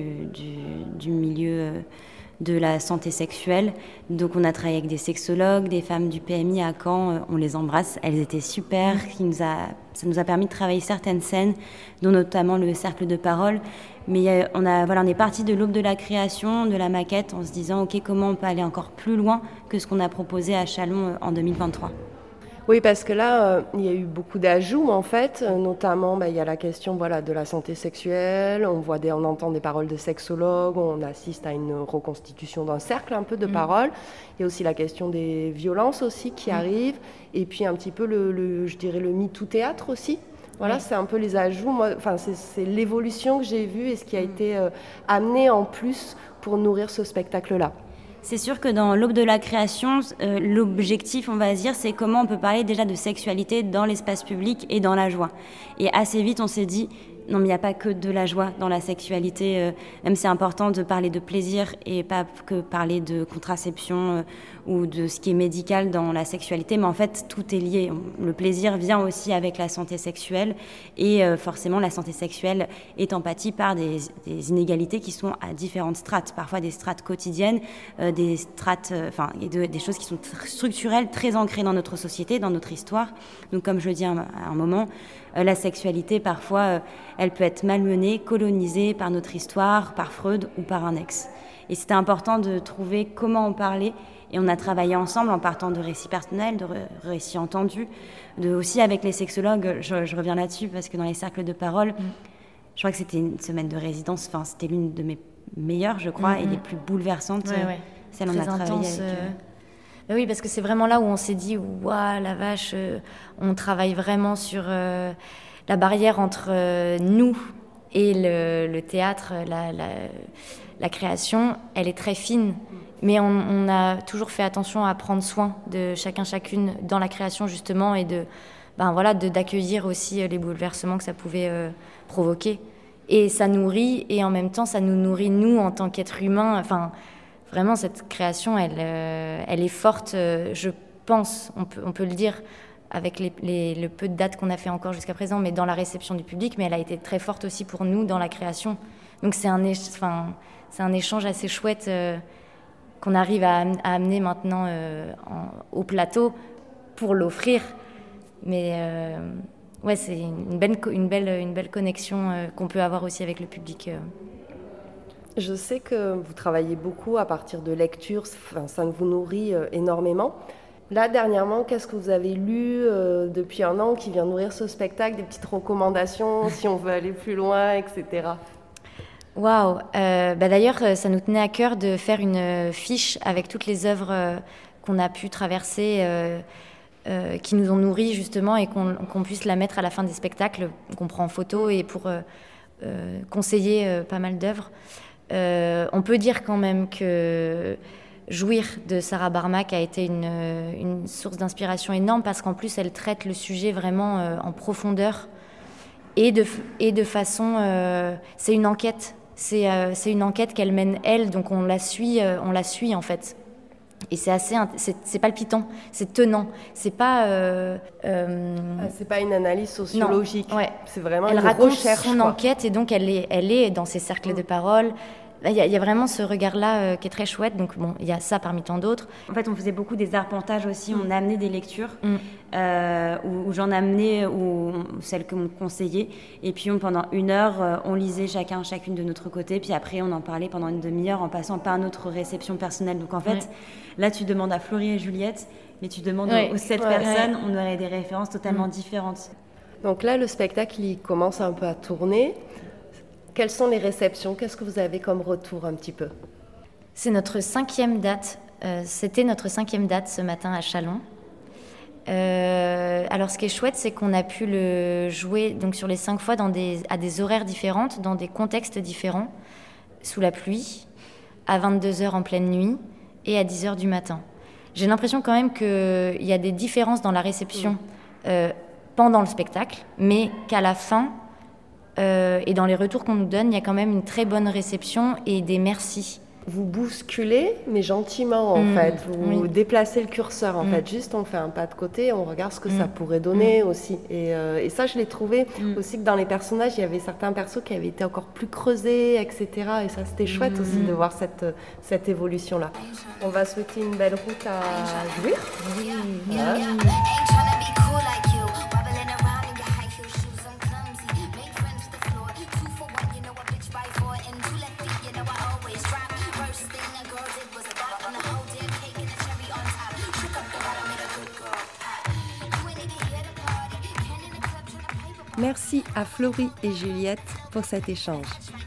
Speaker 11: du milieu de la santé sexuelle. Donc on a travaillé avec des sexologues, des femmes du PMI à Caen, on les embrasse, elles étaient super, ça nous a permis de travailler certaines scènes, dont notamment le cercle de parole. Mais on est parti de l'aube de la création, de la maquette, en se disant ok, comment on peut aller encore plus loin que ce qu'on a proposé à Chalon en 2023.
Speaker 12: Oui, parce que là, il y a eu beaucoup d'ajouts, en fait. Notamment, il y a la question de la santé sexuelle. On entend des paroles de sexologues. On assiste à une reconstitution d'un cercle un peu de paroles. Il y a aussi la question des violences aussi qui arrivent. Et puis un petit peu, je dirais, le MeToo théâtre aussi. Voilà, c'est un peu les ajouts. C'est l'évolution que j'ai vue et ce qui a été amené en plus pour nourrir ce spectacle-là.
Speaker 11: C'est sûr que dans l'aube de la création, l'objectif, on va dire, c'est comment on peut parler déjà de sexualité dans l'espace public et dans la joie. Et assez vite, on s'est dit, non, mais il n'y a pas que de la joie dans la sexualité. Même c'est important de parler de plaisir et pas que parler de contraception ou de ce qui est médical dans la sexualité. Mais en fait, tout est lié. Le plaisir vient aussi avec la santé sexuelle. Et forcément, la santé sexuelle est empathie par des inégalités qui sont à différentes strates. Parfois des strates quotidiennes, des strates, des choses qui sont structurelles, très ancrées dans notre société, dans notre histoire. Donc, comme je le dis à un moment, la sexualité, parfois, elle peut être malmenée, colonisée par notre histoire, par Freud ou par un ex. Et c'était important de trouver comment en parler. Et on a travaillé ensemble en partant de récits personnels, de récits entendus, aussi avec les sexologues. Je reviens là-dessus parce que dans les cercles de parole, je crois que c'était une semaine de résidence. Enfin, c'était l'une de mes meilleures, je crois, et les plus bouleversantes. Celle on a travaillé avec
Speaker 13: oui, parce que c'est vraiment là où on s'est dit, waouh, la vache, on travaille vraiment sur la barrière entre nous Et le théâtre, la création, elle est très fine. Mais on a toujours fait attention à prendre soin de chacune dans la création, justement, et d'accueillir aussi les bouleversements que ça pouvait provoquer. Et ça nourrit, et en même temps, ça nous nourrit, nous, en tant qu'êtres humains. Enfin, vraiment, cette création, elle est forte, je pense, on peut le dire, avec le peu de dates qu'on a fait encore jusqu'à présent, mais dans la réception du public, mais elle a été très forte aussi pour nous dans la création. Donc c'est un échange assez chouette qu'on arrive à amener maintenant au plateau pour l'offrir. Mais c'est une belle connexion qu'on peut avoir aussi avec le public.
Speaker 12: Je sais que vous travaillez beaucoup à partir de lectures, ça vous nourrit énormément. Là, dernièrement, qu'est-ce que vous avez lu depuis un an qui vient nourrir ce spectacle? Des petites recommandations, si on veut aller plus loin, etc.
Speaker 13: Waouh. D'ailleurs, ça nous tenait à cœur de faire une fiche avec toutes les œuvres qu'on a pu traverser, qui nous ont nourris justement, et qu'on puisse la mettre à la fin des spectacles, qu'on prend en photo, et pour conseiller pas mal d'œuvres. On peut dire quand même que Jouir de Sarah Barmak a été une source d'inspiration énorme, parce qu'en plus elle traite le sujet vraiment en profondeur et de façon... c'est une enquête, c'est une enquête qu'elle mène elle, donc on la suit en fait. Et c'est palpitant, c'est tenant, c'est pas...
Speaker 12: c'est pas une analyse sociologique,
Speaker 13: non, ouais.
Speaker 12: C'est vraiment
Speaker 13: elle
Speaker 12: une
Speaker 13: raconte
Speaker 12: recherche.
Speaker 13: Son enquête, et donc elle est dans ses cercles de parole. Il y a vraiment ce regard-là qui est très chouette. Donc bon, il y a ça parmi tant d'autres.
Speaker 11: En fait, on faisait beaucoup des arpentages aussi. On amenait des lectures où j'en amenais, ou celles que m'ont conseillées. Et puis pendant 1 heure, on lisait chacune de notre côté. Puis après, on en parlait pendant une demi-heure en passant par notre réception personnelle. Donc en fait, là, tu demandes à Florie et Juliette, mais tu demandes aux 7 personnes, on aurait des références totalement différentes.
Speaker 12: Donc là, le spectacle, il commence un peu à tourner. Quelles sont les réceptions? Qu'est-ce que vous avez comme retour un petit peu?
Speaker 13: C'est notre 5e date. C'était notre 5e date ce matin à Châlons. Alors ce qui est chouette, c'est qu'on a pu le jouer donc, sur les 5 fois à des horaires différentes, dans des contextes différents, sous la pluie, à 22h en pleine nuit et à 10h du matin. J'ai l'impression quand même qu'il y a des différences dans la réception pendant le spectacle, mais qu'à la fin... et dans les retours qu'on nous donne, il y a quand même une très bonne réception et des merci.
Speaker 12: Vous bousculez, mais gentiment en fait. Vous déplacez le curseur en fait. Juste on fait un pas de côté, on regarde ce que ça pourrait donner aussi. Et ça, je l'ai trouvé aussi que dans les personnages, il y avait certains persos qui avaient été encore plus creusés, etc. Et ça, c'était chouette aussi de voir cette évolution-là. On va souhaiter une belle route à Jouir.
Speaker 1: Merci à Florie et Juliette pour cet échange.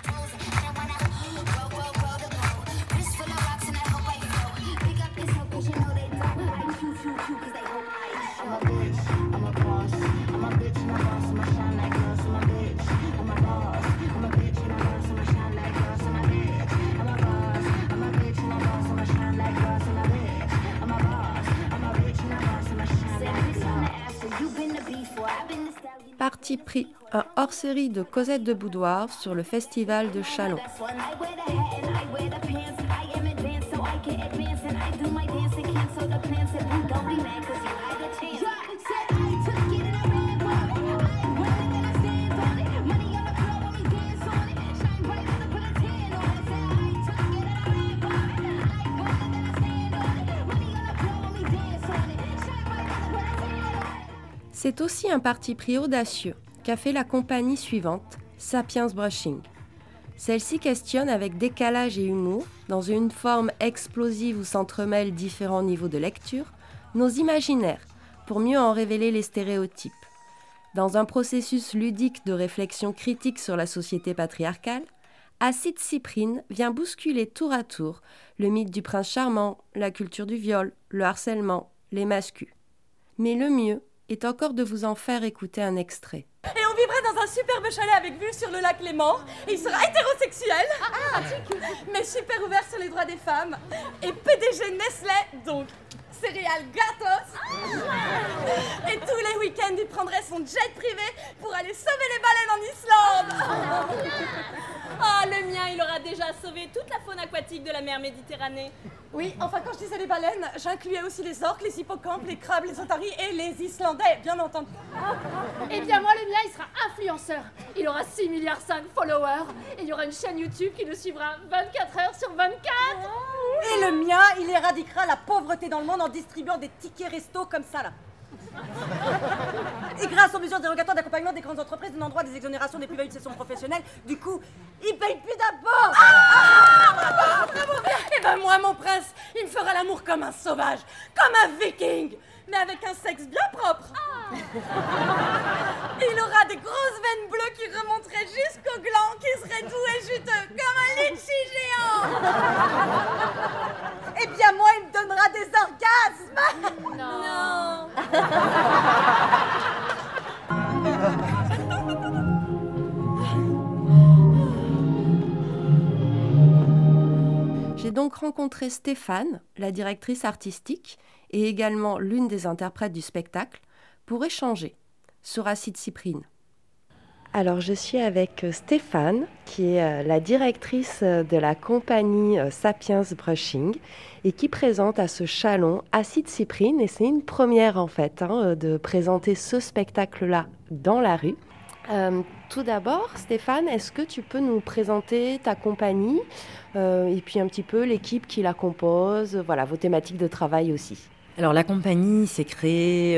Speaker 1: Parti pris, un hors-série de Cosette de Boudoir sur le festival de Châlons. C'est aussi un parti pris audacieux qu'a fait la compagnie suivante, Sapiens Brushing. Celle-ci questionne avec décalage et humour, dans une forme explosive où s'entremêlent différents niveaux de lecture, nos imaginaires, pour mieux en révéler les stéréotypes. Dans un processus ludique de réflexion critique sur la société patriarcale, Acide Cyprine vient bousculer tour à tour le mythe du prince charmant, la culture du viol, le harcèlement, les mascus. Mais le mieux est encore de vous en faire écouter un extrait.
Speaker 6: Et on vivra
Speaker 3: vivra dans un superbe chalet avec vue sur le lac Léman. Et il sera hétérosexuel, mais super ouvert sur les droits des femmes. Et PDG Nestlé, donc céréales gratos. Et tous les week-ends, il prendrait son jet privé pour aller sauver les baleines en Islande.
Speaker 14: Ah, le mien, il aura déjà sauvé toute la faune aquatique de la mer Méditerranée.
Speaker 3: Oui, enfin quand je disais les baleines, j'incluais aussi les orques, les hippocampes, les crabes, les otaries et les Islandais, bien entendu.
Speaker 14: Eh bien moi, le mien, il sera influenceur. Il aura 6,5 milliards followers. Et il y aura une chaîne YouTube qui nous suivra 24 heures sur 24.
Speaker 15: Et le mien, il éradiquera la pauvreté dans le monde en distribuant des tickets resto comme ça, là. Et grâce aux mesures dérogatoires d'accompagnement des grandes entreprises donnant droit à des exonérations des plus-values de cession professionnelle, du coup, ils payent plus d'impôts.
Speaker 3: Bravo. Et ben moi, mon prince, il me fera l'amour comme un sauvage, comme un viking, mais avec un sexe bien propre. Il aura des grosses veines bleues qui remonteraient jusqu'au gland, qui seraient doux et juteux, comme un litchi géant.
Speaker 15: Eh bien moi, il me donnera des orgasmes.
Speaker 14: Non.
Speaker 1: J'ai donc rencontré Stéphane, la directrice artistique, et également l'une des interprètes du spectacle, pour échanger sur Acide Cyprine.
Speaker 12: Alors je suis avec Stéphane, qui est la directrice de la compagnie Sapiens Brushing et qui présente à ce salon Acide Cyprine. Et c'est une première en fait de présenter ce spectacle-là dans la rue. Tout d'abord, Stéphane, est-ce que tu peux nous présenter ta compagnie et puis un petit peu l'équipe qui la compose, voilà, vos thématiques de travail aussi?
Speaker 10: Alors la compagnie s'est créée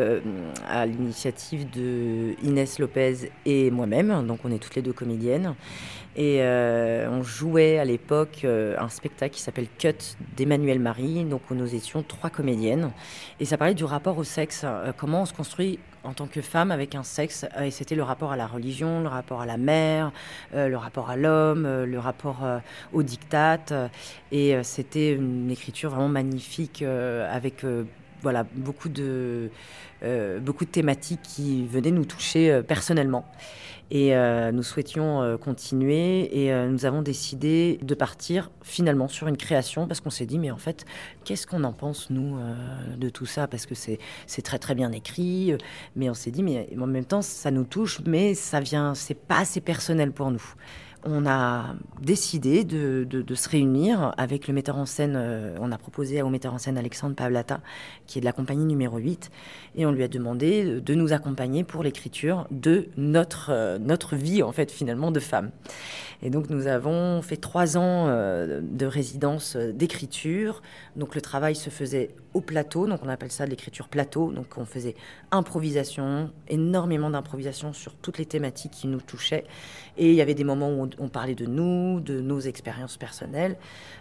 Speaker 10: à l'initiative de Inès Lopez et moi-même, donc on est toutes les deux comédiennes. Et on jouait à l'époque un spectacle qui s'appelle Cut d'Emmanuel Marie, donc où nous étions 3 comédiennes. Et ça parlait du rapport au sexe, comment on se construit en tant que femme avec un sexe. Et c'était le rapport à la religion, le rapport à la mère, le rapport à l'homme, le rapport au diktat. Et c'était une écriture vraiment magnifique avec voilà, beaucoup de thématiques qui venaient nous toucher personnellement. Et nous souhaitions continuer et nous avons décidé de partir finalement sur une création parce qu'on s'est dit mais en fait qu'est-ce qu'on en pense nous de tout ça, parce que c'est très très bien écrit, mais on s'est dit mais en même temps ça nous touche mais c'est pas assez personnel pour nous. On a décidé de se réunir avec le metteur en scène. On a proposé au metteur en scène Alexandre Pavlata, qui est de la compagnie numéro 8, et on lui a demandé de nous accompagner pour l'écriture de notre vie, en fait, finalement, de femme. Et donc, nous avons fait 3 ans de résidence d'écriture. Donc, le travail se faisait au plateau. Donc, on appelle ça de l'écriture plateau. Donc, on faisait improvisation, énormément d'improvisation sur toutes les thématiques qui nous touchaient. Et il y avait des moments où on parlait de nous, de nos expériences personnelles,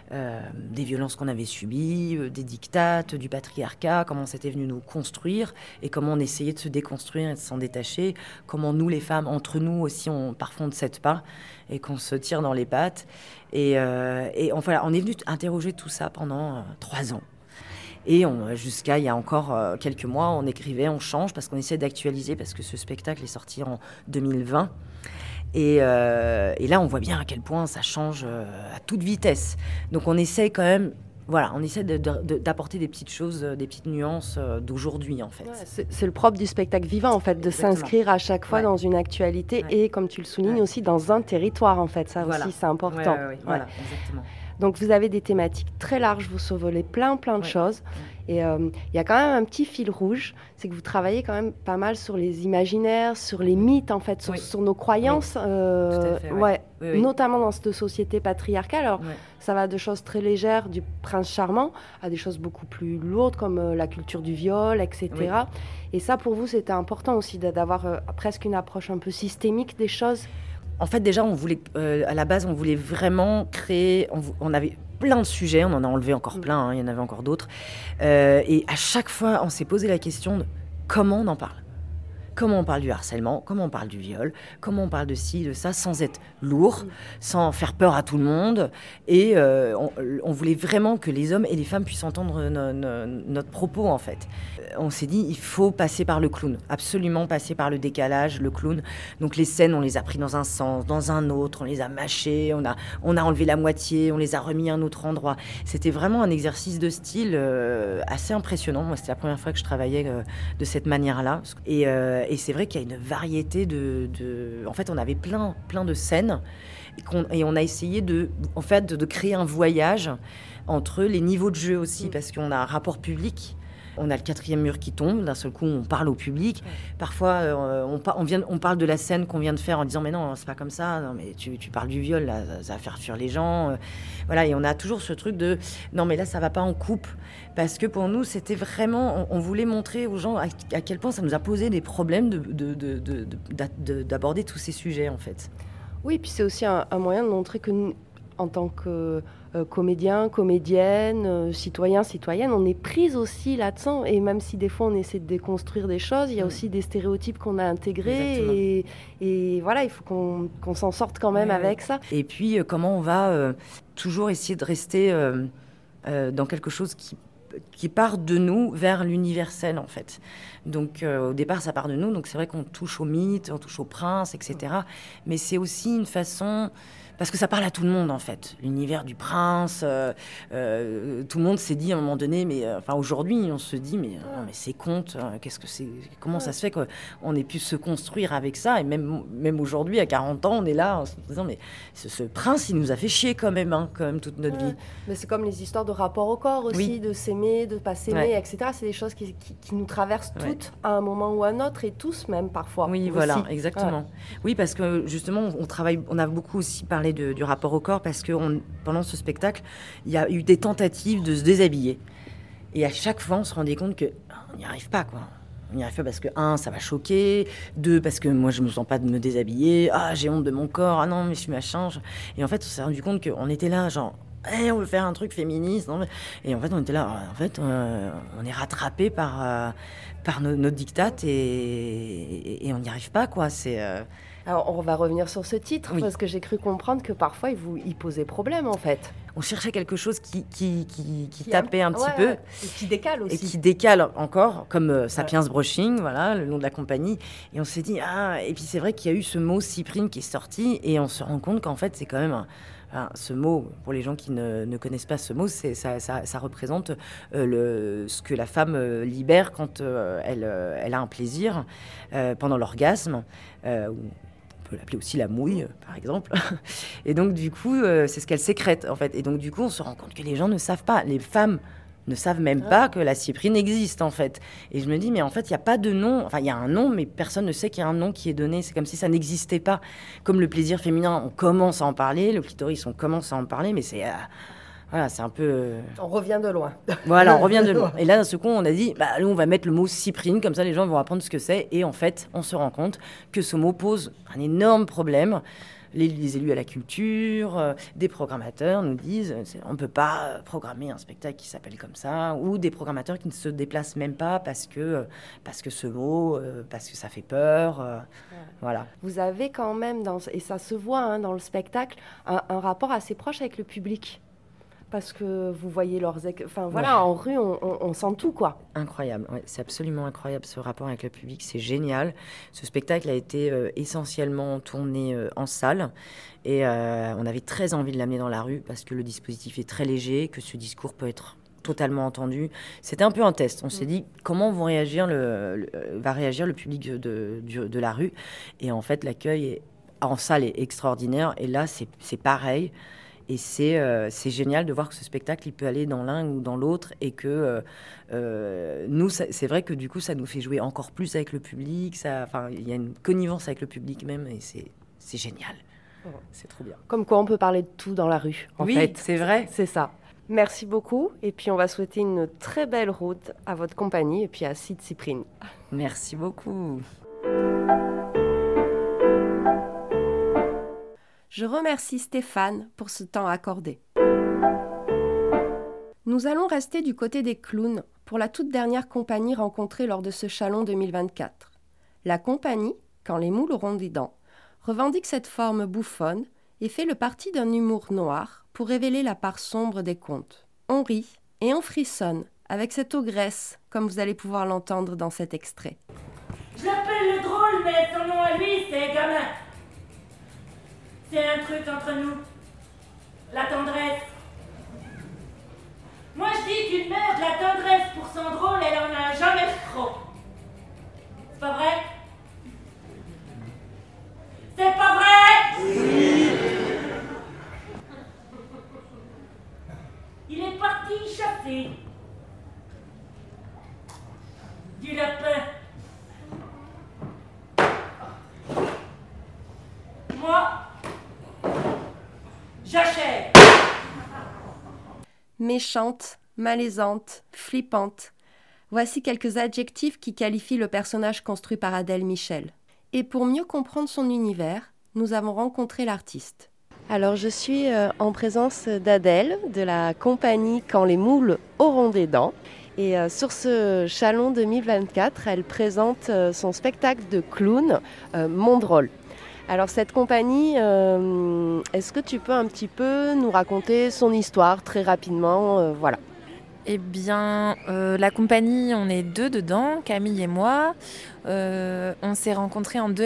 Speaker 10: des violences qu'on avait subies, des diktats, du patriarcat, comment c'était venu nous construire et comment on essayait de se déconstruire et de s'en détacher, comment nous, les femmes, entre nous aussi, parfois on ne cède pas et qu'on se tire dans les pattes. Et enfin, on est venu interroger tout ça pendant 3 ans. Et jusqu'à il y a encore quelques mois, on écrivait, on change parce qu'on essaie d'actualiser, parce que ce spectacle est sorti en 2020. Et là, on voit bien à quel point ça change à toute vitesse. Donc on essaie quand même, voilà, on essaie d'apporter des petites choses, des petites nuances d'aujourd'hui, en fait.
Speaker 12: Ouais, c'est le propre du spectacle vivant, en fait, de s'inscrire à chaque fois dans une actualité et, comme tu le soulignes, aussi dans un territoire, en fait. Ça aussi, c'est important.
Speaker 10: Voilà, exactement.
Speaker 12: Donc vous avez des thématiques très larges, vous survolez plein de choses. Et il y a quand même un petit fil rouge, c'est que vous travaillez quand même pas mal sur les imaginaires, sur les mythes en fait, sur nos croyances,
Speaker 10: Tout à fait,
Speaker 12: notamment dans cette société patriarcale. Alors ça va de choses très légères, du prince charmant, à des choses beaucoup plus lourdes comme la culture du viol, etc. Oui. Et ça pour vous c'était important aussi d'avoir presque une approche un peu systémique des choses.
Speaker 10: En fait, déjà, on voulait, à la base, on voulait vraiment créer... On avait plein de sujets, on en a enlevé encore plein, il y en avait encore d'autres. Et à chaque fois, on s'est posé la question de comment on en parle. comment on parle du harcèlement, comment on parle du viol, comment on parle de ci, de ça, sans être lourd, sans faire peur à tout le monde. Et on voulait vraiment que les hommes et les femmes puissent entendre notre propos, en fait. On s'est dit, il faut passer par le clown, absolument passer par le décalage, le clown. Donc les scènes, on les a pris dans un sens, dans un autre, on les a mâchées, on a enlevé la moitié, on les a remis à un autre endroit. C'était vraiment un exercice de style assez impressionnant. Moi, c'était la première fois que je travaillais de cette manière-là. Et c'est vrai qu'il y a une variété En fait, on avait plein de scènes et on a essayé de créer un voyage entre les niveaux de jeu aussi, parce qu'on a un rapport public. On a le 4e mur qui tombe, d'un seul coup on parle au public. Parfois on parle de la scène qu'on vient de faire en disant mais non, c'est pas comme ça, non mais tu parles du viol, là, ça va faire fuir les gens. Voilà, et on a toujours ce truc de non mais là ça va pas en coupe. Parce que pour nous c'était vraiment, on voulait montrer aux gens à quel point ça nous a posé des problèmes d'aborder tous ces sujets en fait.
Speaker 12: Oui, puis c'est aussi un moyen de montrer que nous, en tant que comédiens, comédiennes, citoyens, citoyennes, on est prise aussi là-dedans. Et même si des fois on essaie de déconstruire des choses, il y a aussi des stéréotypes qu'on a intégrés. Et voilà, il faut qu'on s'en sorte quand même avec ça.
Speaker 10: Et puis comment on va toujours essayer de rester dans quelque chose qui part de nous vers l'universel en fait. Donc au départ ça part de nous, donc c'est vrai qu'on touche au mythe, on touche au prince, etc. Mais c'est aussi une façon... Parce que ça parle à tout le monde, en fait. L'univers du prince, tout le monde s'est dit à un moment donné, mais aujourd'hui, on se dit, mais c'est conte, qu'est-ce que c'est, comment ça se fait qu'on ait pu se construire avec ça, et même aujourd'hui, à 40 ans, on est là en se disant, mais ce prince, il nous a fait chier quand même toute notre vie.
Speaker 12: Mais c'est comme les histoires de rapport au corps aussi, de s'aimer, de pas s'aimer, etc. C'est des choses qui nous traversent toutes à un moment ou à un autre, et tous même parfois.
Speaker 10: Oui, aussi. Voilà, exactement. Oui, parce que justement, on a beaucoup aussi parlé du rapport au corps parce que pendant ce spectacle, il y a eu des tentatives de se déshabiller. Et à chaque fois, on se rendait compte qu'on n'y arrive pas, quoi. On n'y arrive pas parce que, 1, ça va choquer, 2, parce que moi, je ne me sens pas de me déshabiller, j'ai honte de mon corps, non, mais je suis machin. Et en fait, on s'est rendu compte qu'on était là, genre, on veut faire un truc féministe. Non, et en fait, on était là, on est rattrapé par nos dictates et on n'y arrive pas, quoi.
Speaker 12: Alors, on va revenir sur ce titre, parce que j'ai cru comprendre que parfois, il posait problème, en fait.
Speaker 10: On cherchait quelque chose qui tapait un petit peu.
Speaker 12: Et qui décale aussi.
Speaker 10: Et qui décale encore, comme Sapiens Brushing, voilà, le nom de la compagnie. Et on s'est dit, et puis c'est vrai qu'il y a eu ce mot cyprine qui est sorti, et on se rend compte qu'en fait, c'est quand même... ce mot, pour les gens qui ne connaissent pas ce mot, ça représente ce que la femme libère quand elle a un plaisir pendant l'orgasme. On peut l'appeler aussi la mouille, par exemple. Et donc, du coup, c'est ce qu'elle sécrète, en fait. Et donc, du coup, on se rend compte que les gens ne savent pas. Les femmes ne savent même pas que la cyprine existe, en fait. Et je me dis, mais en fait, il n'y a pas de nom. Enfin, il y a un nom, mais personne ne sait qu'il y a un nom qui est donné. C'est comme si ça n'existait pas. Comme le plaisir féminin, on commence à en parler. Le clitoris, on commence à en parler, mais c'est... Voilà, c'est un peu...
Speaker 12: On revient de loin.
Speaker 10: Voilà, on revient de loin. Et là, d'un seul coup, on a dit, nous, on va mettre le mot cyprine, comme ça, les gens vont apprendre ce que c'est. Et en fait, on se rend compte que ce mot pose un énorme problème. Les élus à la culture, des programmateurs nous disent, on ne peut pas programmer un spectacle qui s'appelle comme ça, ou des programmateurs qui ne se déplacent même pas parce que ce mot, parce que ça fait peur. Voilà.
Speaker 12: Vous avez quand même, et ça se voit dans le spectacle, un rapport assez proche avec le public. Parce que vous voyez leurs... en rue, on sent tout, quoi.
Speaker 10: Incroyable, c'est absolument incroyable, ce rapport avec le public, c'est génial. Ce spectacle a été essentiellement tourné en salle, et on avait très envie de l'amener dans la rue, parce que le dispositif est très léger, que ce discours peut être totalement entendu. C'était un peu un test. On s'est dit, comment va réagir le public de la rue. Et en fait, l'accueil en salle est extraordinaire, et là, c'est pareil. Et c'est génial de voir que ce spectacle, il peut aller dans l'un ou dans l'autre, et que nous, c'est vrai que du coup, ça nous fait jouer encore plus avec le public. Il y a une connivence avec le public même, et c'est génial. C'est trop bien.
Speaker 12: Comme quoi, on peut parler de tout dans la rue, en fait.
Speaker 10: Oui, c'est vrai.
Speaker 12: C'est ça. Merci beaucoup. Et puis, on va souhaiter une très belle route à votre compagnie et puis à Cide Cyprine.
Speaker 10: Merci beaucoup.
Speaker 1: Je remercie Stéphane pour ce temps accordé. Nous allons rester du côté des clowns pour la toute dernière compagnie rencontrée lors de ce Chalon 2024, La compagnie, quand les moules auront des dents, revendique cette forme bouffonne et fait le parti d'un humour noir pour révéler la part sombre des contes. On rit et on frissonne avec cette ogresse, comme vous allez pouvoir l'entendre dans cet extrait.
Speaker 16: Je l'appelle le drôle, mais son nom à lui, c'est gamin. C'est un truc entre nous. La tendresse. Moi, je dis qu'une mère de la tendresse pour son drôle, elle en a jamais trop. C'est pas vrai? C'est pas vrai? Oui. Il est parti chasser du lapin. Moi, j'achète.
Speaker 1: Méchante, malaisante, flippante. Voici quelques adjectifs qui qualifient le personnage construit par Adèle Michel. Et pour mieux comprendre son univers, nous avons rencontré l'artiste.
Speaker 12: Alors je suis en présence d'Adèle de la compagnie Quand les moules auront des dents. Et sur ce Chalon 2024, elle présente son spectacle de clown, Mon Drôle. Alors cette compagnie, est-ce que tu peux un petit peu nous raconter son histoire très rapidement, voilà.
Speaker 17: Eh bien, la compagnie, on est 2 dedans, Camille et moi. On s'est rencontrés en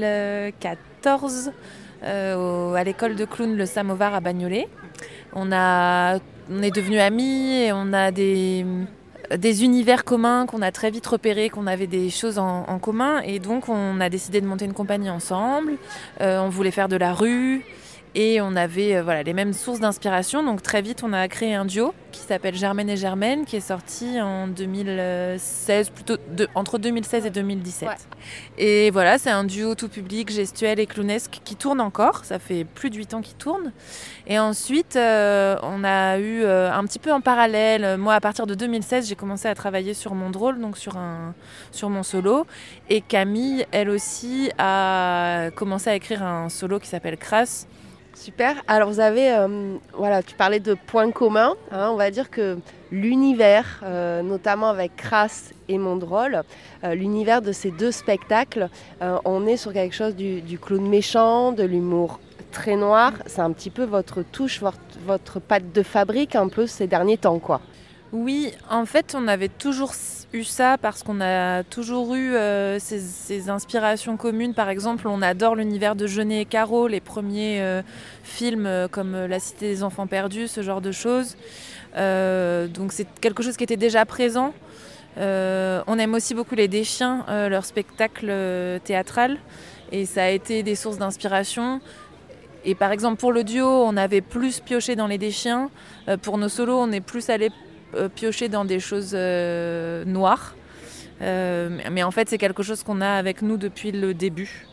Speaker 17: 2014 à l'école de clown Le Samovar à Bagnolet. On est devenus amis et on a des univers communs qu'on a très vite repérés, qu'on avait des choses en commun. Et donc, on a décidé de monter une compagnie ensemble. On voulait faire de la rue. Et on avait les mêmes sources d'inspiration. Donc très vite, on a créé un duo qui s'appelle Germaine et Germaine, qui est sorti en 2016, entre 2016 et 2017. Ouais. Et voilà, c'est un duo tout public, gestuel et clownesque qui tourne encore. Ça fait plus de 8 ans qu'il tourne. Et ensuite, on a eu un petit peu en parallèle. Moi, à partir de 2016, j'ai commencé à travailler sur Mon Drôle, donc sur mon solo. Et Camille, elle aussi, a commencé à écrire un solo qui s'appelle Crasse.
Speaker 12: Super. Alors vous avez, tu parlais de points communs. On va dire que l'univers, notamment avec Crasse et Mon Drôle, l'univers de ces 2 spectacles, on est sur quelque chose du clown méchant, de l'humour très noir. C'est un petit peu votre touche, votre patte de fabrique un peu ces derniers temps, quoi.
Speaker 17: Oui, en fait, on avait toujours eu ça parce qu'on a toujours eu ces inspirations communes. Par exemple, on adore l'univers de Jeunet et Caro, les premiers films comme La Cité des Enfants Perdus, ce genre de choses. Donc c'est quelque chose qui était déjà présent. On aime aussi beaucoup les Deschiens, leur spectacle théâtral. Et ça a été des sources d'inspiration. Et par exemple, pour le duo, on avait plus pioché dans les Deschiens. Pour nos solos, on est plus allé piocher dans des choses noires. Mais en fait, c'est quelque chose qu'on a avec nous depuis le début.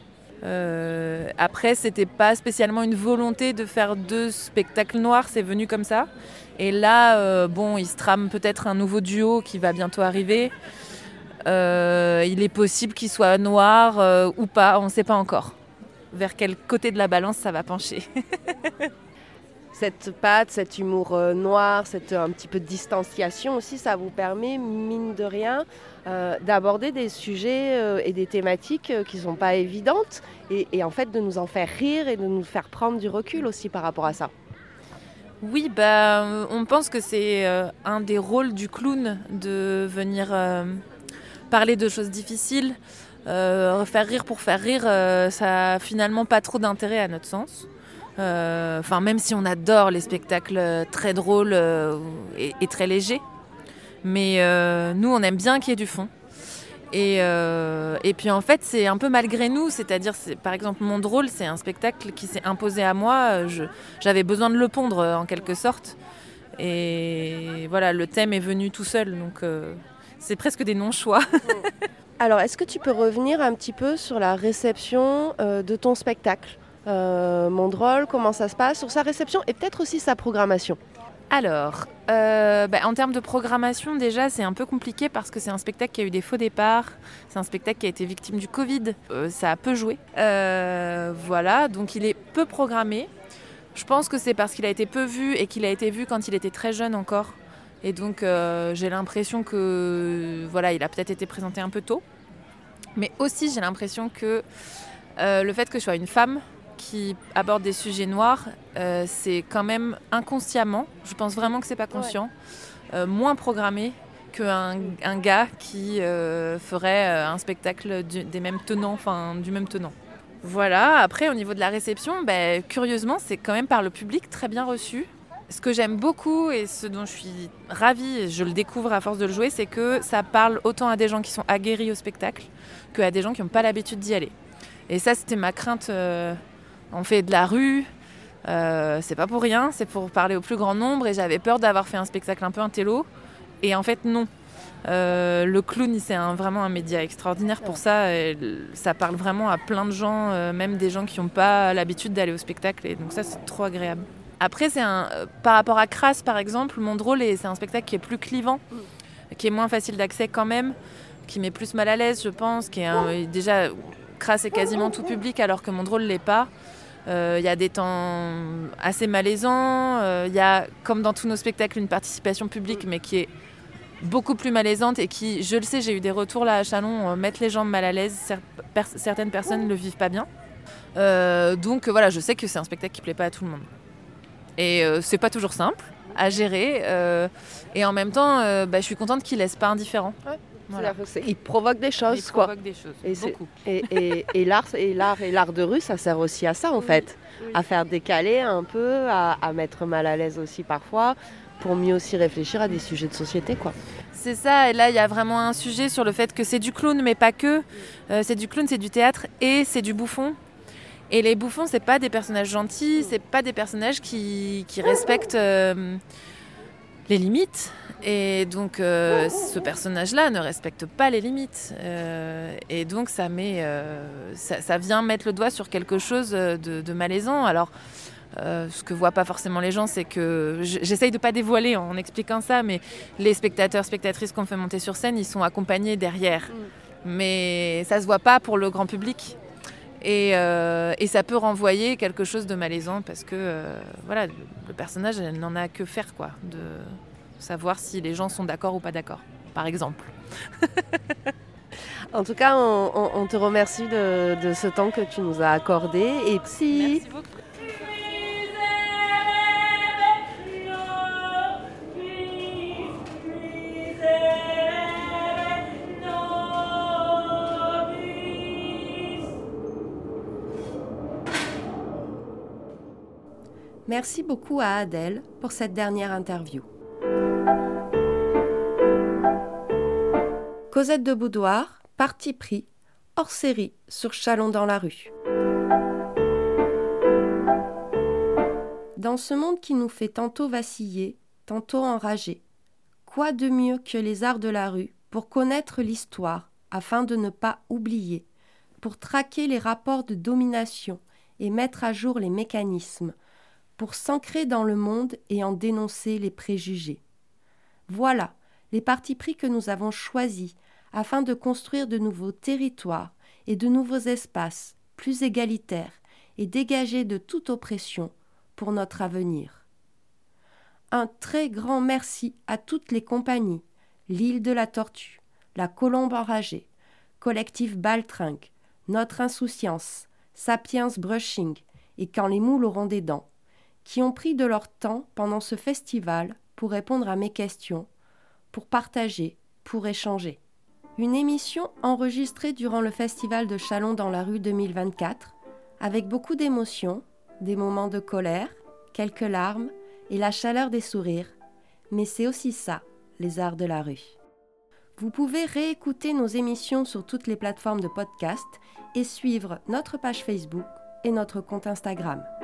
Speaker 17: Après, c'était pas spécialement une volonté de faire 2 spectacles noirs, c'est venu comme ça. Et là, il se trame peut-être un nouveau duo qui va bientôt arriver. Il est possible qu'il soit noir ou pas, on ne sait pas encore. Vers quel côté de la balance ça va pencher.
Speaker 12: Cette patte, cet humour noir, cette un petit peu de distanciation aussi, ça vous permet, mine de rien, d'aborder des sujets et des thématiques qui ne sont pas évidentes et en fait de nous en faire rire et de nous faire prendre du recul aussi par rapport à ça.
Speaker 17: Oui, on pense que c'est un des rôles du clown de venir parler de choses difficiles. Faire rire pour faire rire, ça n'a finalement pas trop d'intérêt à notre sens. Même si on adore les spectacles très drôles et très légers. Mais nous, on aime bien qu'il y ait du fond. Et puis en fait, c'est un peu malgré nous. C'est-à-dire, par exemple, Mon Drôle, c'est un spectacle qui s'est imposé à moi. J'avais besoin de le pondre, en quelque sorte. Et voilà, le thème est venu tout seul. Donc c'est presque des non-choix.
Speaker 12: Alors, est-ce que tu peux revenir un petit peu sur la réception de ton spectacle ? Mon Drôle, comment ça se passe sur sa réception et peut-être aussi sa programmation?
Speaker 17: Alors, en termes de programmation, déjà, c'est un peu compliqué parce que c'est un spectacle qui a eu des faux départs. C'est un spectacle qui a été victime du Covid. Ça a peu joué. Voilà, donc il est peu programmé. Je pense que c'est parce qu'il a été peu vu et qu'il a été vu quand il était très jeune encore. Et donc, j'ai l'impression que, il a peut-être été présenté un peu tôt. Mais aussi, j'ai l'impression que le fait que je sois une femme qui aborde des sujets noirs, c'est quand même inconsciemment, je pense vraiment que c'est pas conscient, moins programmé qu'un gars qui ferait un spectacle du même tenant. Voilà, après au niveau de la réception, curieusement, c'est quand même par le public très bien reçu. Ce que j'aime beaucoup et ce dont je suis ravie, et je le découvre à force de le jouer, c'est que ça parle autant à des gens qui sont aguerris au spectacle qu'à des gens qui n'ont pas l'habitude d'y aller. Et ça, c'était ma crainte. On fait de la rue, c'est pas pour rien, c'est pour parler au plus grand nombre. Et j'avais peur d'avoir fait un spectacle un peu intello. Et en fait, non. Le clown, c'est vraiment un média extraordinaire pour ça. Et ça parle vraiment à plein de gens, même des gens qui n'ont pas l'habitude d'aller au spectacle. Et donc ça, c'est trop agréable. Après, par rapport à Crasse, par exemple, Mon Drôle, c'est un spectacle qui est plus clivant, qui est moins facile d'accès quand même, qui met plus mal à l'aise, je pense, qui est déjà... Crasse est quasiment tout public, alors que Mon Drôle ne l'est pas. Il y a des temps assez malaisants. Il y a, comme dans tous nos spectacles, une participation publique, mais qui est beaucoup plus malaisante et qui, je le sais, j'ai eu des retours là à Châlons, mettre les gens mal à l'aise. Certaines personnes ne le vivent pas bien. Donc voilà, je sais que c'est un spectacle qui ne plaît pas à tout le monde. Et c'est pas toujours simple à gérer. Et en même temps, je suis contente qu'il ne laisse pas indifférent. Ouais.
Speaker 12: Voilà. Il provoque des choses,
Speaker 17: il provoque des choses, beaucoup.
Speaker 12: Et l'art de rue, ça sert aussi à ça, en fait. À faire décaler un peu, à mettre mal à l'aise aussi parfois, pour mieux aussi réfléchir à des sujets de société, quoi.
Speaker 17: C'est ça, et là, il y a vraiment un sujet sur le fait que c'est du clown, mais pas que. C'est du clown, c'est du théâtre et c'est du bouffon. Et les bouffons, c'est pas des personnages gentils, c'est pas des personnages qui respectent les limites. Et donc, ce personnage-là ne respecte pas les limites. Et donc, ça vient mettre le doigt sur quelque chose de malaisant. Alors, ce que voient pas forcément les gens, c'est que... J'essaye de pas dévoiler en expliquant ça, mais les spectateurs, spectatrices qu'on fait monter sur scène, ils sont accompagnés derrière. Mais ça se voit pas pour le grand public. Et ça peut renvoyer quelque chose de malaisant parce que voilà, le personnage n'en a que faire, quoi, de savoir si les gens sont d'accord ou pas d'accord, par exemple.
Speaker 12: En tout cas, on te remercie de ce temps que tu nous as accordé. Et
Speaker 17: merci beaucoup.
Speaker 1: Merci beaucoup à Adèle pour cette dernière interview. Cosette de Boudoir, parti pris, hors série sur Châlons dans la rue. Dans ce monde qui nous fait tantôt vaciller, tantôt enrager, quoi de mieux que les arts de la rue pour connaître l'histoire afin de ne pas oublier, pour traquer les rapports de domination et mettre à jour les mécanismes, pour s'ancrer dans le monde et en dénoncer les préjugés. Voilà les partis pris que nous avons choisis afin de construire de nouveaux territoires et de nouveaux espaces plus égalitaires et dégagés de toute oppression pour notre avenir. Un très grand merci à toutes les compagnies, l'Île de la Tortue, la Colombe enragée, Collectif Baltringue, Notre Insouciance, Sapiens Brushing et Quand les moules auront des dents, qui ont pris de leur temps pendant ce festival pour répondre à mes questions, pour partager, pour échanger. Une émission enregistrée durant le Festival de Châlons dans la rue 2024, avec beaucoup d'émotions, des moments de colère, quelques larmes et la chaleur des sourires. Mais c'est aussi ça, les arts de la rue. Vous pouvez réécouter nos émissions sur toutes les plateformes de podcast et suivre notre page Facebook et notre compte Instagram.